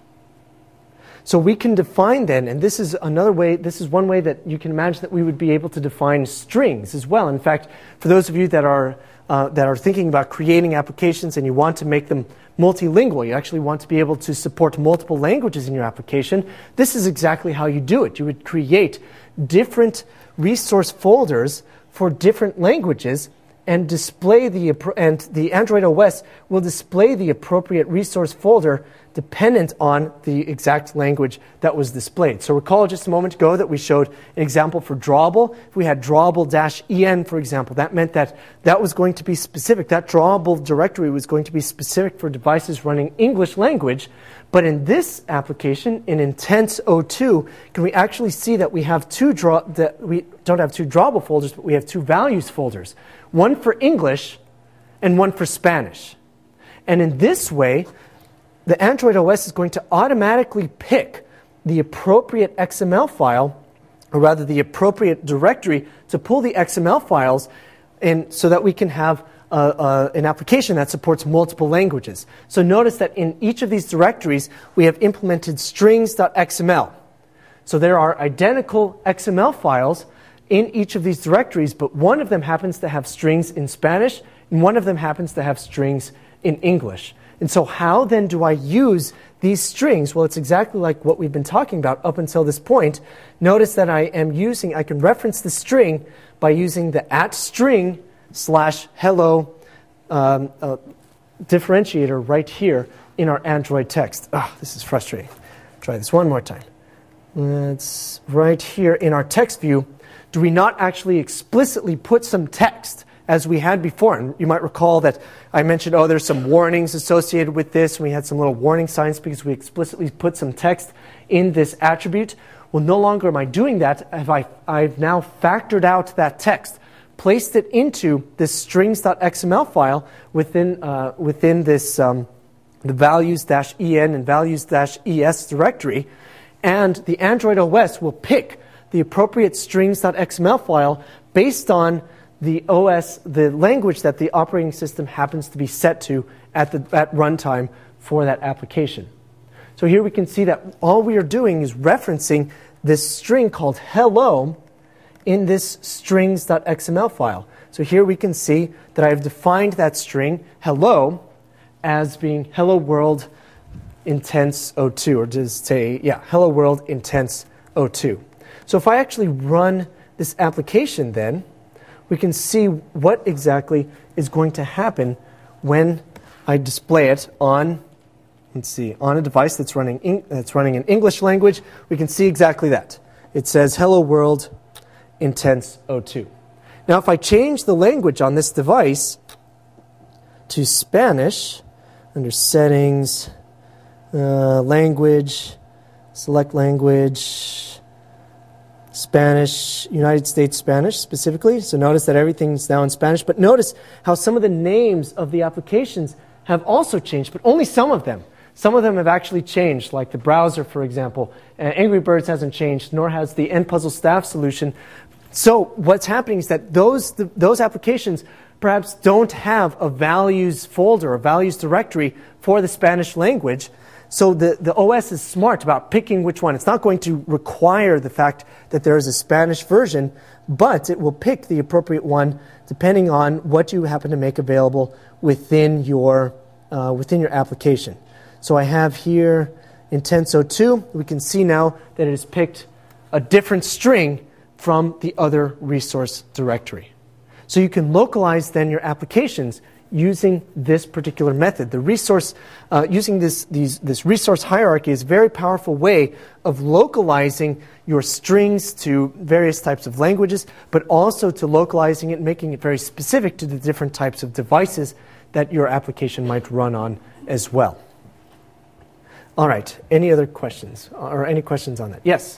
So we can define then, and this is another way, this is one way that you can imagine that we would be able to define strings as well. In fact, for those of you that are uh, that are thinking about creating applications and you want to make them multilingual, you actually want to be able to support multiple languages in your application, this is exactly how you do it. You would create different resource folders for different languages and display the and the Android O S will display the appropriate resource folder dependent on the exact language that was displayed. So recall just a moment ago that we showed an example for drawable. If we had drawable-en, for example, that meant that that was going to be specific. That drawable directory was going to be specific for devices running English language. But in this application, in Intents O two, can we actually see that we have two draw that we don't have two drawable folders, but we have two values folders, one for English and one for Spanish. And in this way, the Android O S is going to automatically pick the appropriate X M L file, or rather the appropriate directory to pull the X M L files in so that we can have uh, uh, an application that supports multiple languages. So notice that in each of these directories, we have implemented strings.xml. So there are identical X M L files in each of these directories, but one of them happens to have strings in Spanish, and one of them happens to have strings in English. And so how then do I use these strings? Well, it's exactly like what we've been talking about up until this point. Notice that I am using, I can reference the string by using the at string slash hello um, uh, differentiator right here in our Android text. Ah, this is frustrating. Try this one more time. It's right here in our text view. Do we not actually explicitly put some text as we had before? And you might recall that I mentioned, oh, there's some warnings associated with this. We had some little warning signs because we explicitly put some text in this attribute. Well, no longer am I doing that. Have I, I've now factored out that text, placed it into this strings.xml file within, uh, within this um, the values-en and values-es directory, and the Android O S will pick the appropriate strings.xml file based on the O S, the language that the operating system happens to be set to at the at runtime for that application. So here we can see that all we are doing is referencing this string called hello in this strings.xml file. So here we can see that I've defined that string hello as being hello world intense O two, or just say, yeah, hello world intense O two. So if I actually run this application then, we can see what exactly is going to happen when I display it on, let's see, on a device that's running in, that's running in English language. We can see exactly that. It says hello world intense O two. Now if I change the language on this device to Spanish, under settings, uh, language, select language, Spanish, United States Spanish specifically. So notice that everything's now in Spanish. But notice how some of the names of the applications have also changed, but only some of them. Some of them have actually changed, like the browser, for example. Uh, Angry Birds hasn't changed, nor has the Npuzzle staff solution. So what's happening is that those, the, those applications perhaps don't have a values folder, a values directory for the Spanish language. So the, the O S is smart about picking which one. It's not going to require the fact that there is a Spanish version, but it will pick the appropriate one depending on what you happen to make available within your, uh, within your application. So I have here intense O two. We can see now that it has picked a different string from the other resource directory. So you can localize then your applications using this particular method. The resource, uh, using this, these, this resource hierarchy is a very powerful way of localizing your strings to various types of languages, but also to localizing it, making it very specific to the different types of devices that your application might run on as well. All right, any other questions or any questions on that? Yes?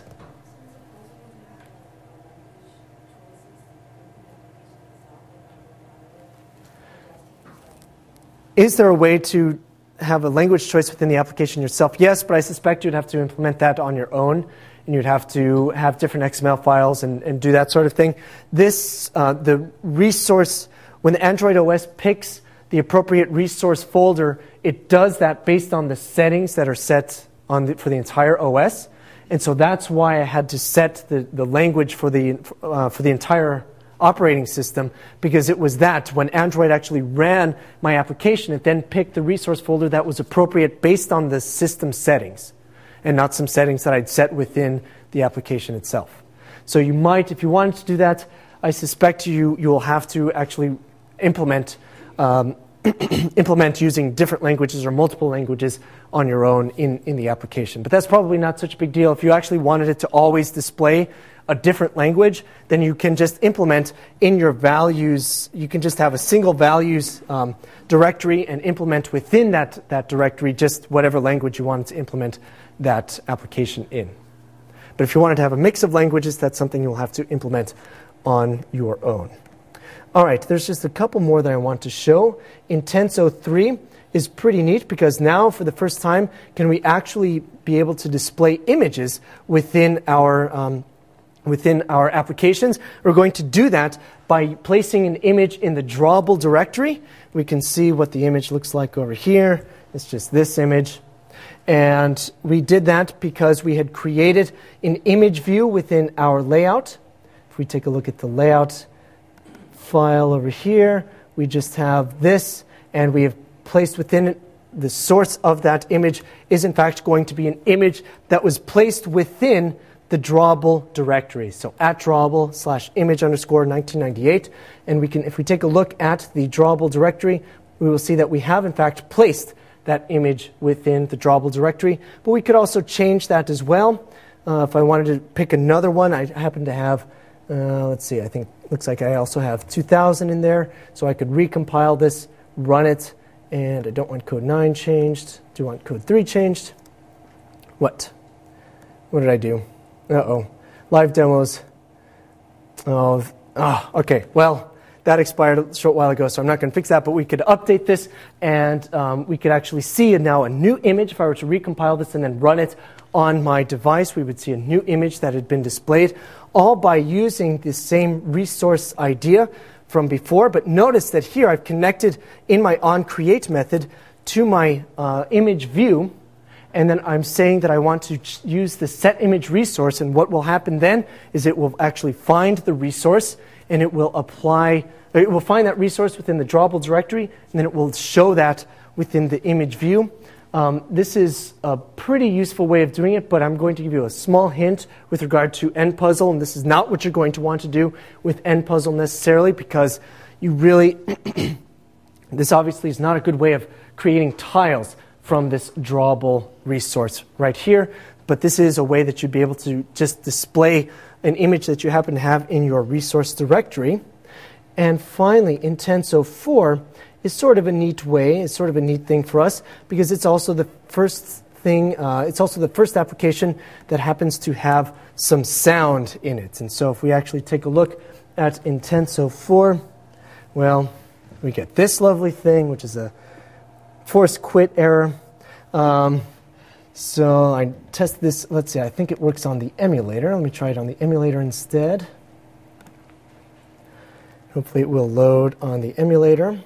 Is there a way to have a language choice within the application yourself? Yes, but I suspect you'd have to implement that on your own, and you'd have to have different X M L files and, and do that sort of thing. This, uh, the resource, when the Android O S picks the appropriate resource folder, it does that based on the settings that are set on the, for the entire O S. And so that's why I had to set the, the language for the, uh, for the entire operating system, because it was that when Android actually ran my application, it then picked the resource folder that was appropriate based on the system settings and not some settings that I'd set within the application itself. So you might, if you wanted to do that, I suspect you you will have to actually implement um, implement using different languages or multiple languages on your own in, in the application. But that's probably not such a big deal. If you actually wanted it to always display a different language, then you can just implement in your values, you can just have a single values um, directory and implement within that, that directory just whatever language you wanted to implement that application in. But if you wanted to have a mix of languages, that's something you'll have to implement on your own. All right, there's just a couple more that I want to show. Intense O three is pretty neat because now for the first time can we actually be able to display images within our um, within our applications. We're going to do that by placing an image in the drawable directory. We can see what the image looks like over here. It's just this image. And we did that because we had created an image view within our layout. If we take a look at the layout file over here, we just have this, and we have placed within it the source of that image is in fact going to be an image that was placed within the drawable directory. So at drawable slash image underscore nineteen ninety-eight. And we can, if we take a look at the drawable directory, we will see that we have in fact placed that image within the drawable directory. But we could also change that as well. Uh, if I wanted to pick another one, I happen to have, uh, let's see, I think it looks like I also have two thousand in there. So I could recompile this, run it, and I don't want code nine changed. Do you want code three changed? What? What did I do? Uh-oh. Live demos. Oh, oh, okay. Well, that expired a short while ago, so I'm not going to fix that, but we could update this, and um, we could actually see now a new image if I were to recompile this and then run it on my device. We would see a new image that had been displayed, all by using the same resource idea from before. But notice that here I've connected in my onCreate method to my uh, image view, and then I'm saying that I want to ch- use the setImage resource, and what will happen then is it will actually find the resource, and it will apply, it will find that resource within the drawable directory, and then it will show that within the image view. Um, this is a pretty useful way of doing it, but I'm going to give you a small hint with regard to Npuzzle, and this is not what you're going to want to do with Npuzzle necessarily, because you really, this obviously is not a good way of creating tiles from this drawable resource right here, but this is a way that you'd be able to just display an image that you happen to have in your resource directory. And finally, Intenso four is sort of a neat way, it's sort of a neat thing for us, because it's also the first thing, uh, it's also the first application that happens to have some sound in it. And so if we actually take a look at Intenso four, well, we get this lovely thing, which is a force quit error. Um, so I test this, let's see, I think it works on the emulator. Let me try it on the emulator instead. Hopefully it will load on the emulator.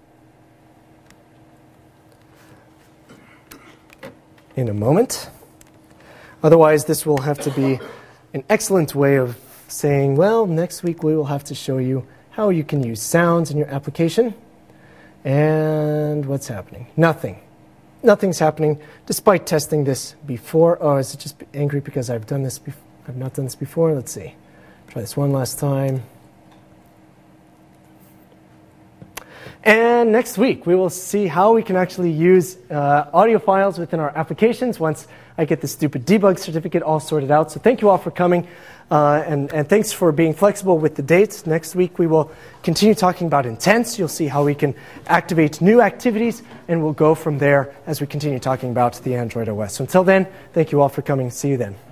In a moment. Otherwise, this will have to be an excellent way of saying, well, next week we will have to show you how you can use sounds in your application. And what's happening? Nothing. Nothing's happening, despite testing this before. Oh, is it just angry because I've done this? Bef- I've not done this before. Let's see. Try this one last time. And next week, we will see how we can actually use uh, audio files within our applications once I get the stupid debug certificate all sorted out. So thank you all for coming, uh, and, and thanks for being flexible with the dates. Next week, we will continue talking about intents. You'll see how we can activate new activities, and we'll go from there as we continue talking about the Android O S. So until then, thank you all for coming. See you then.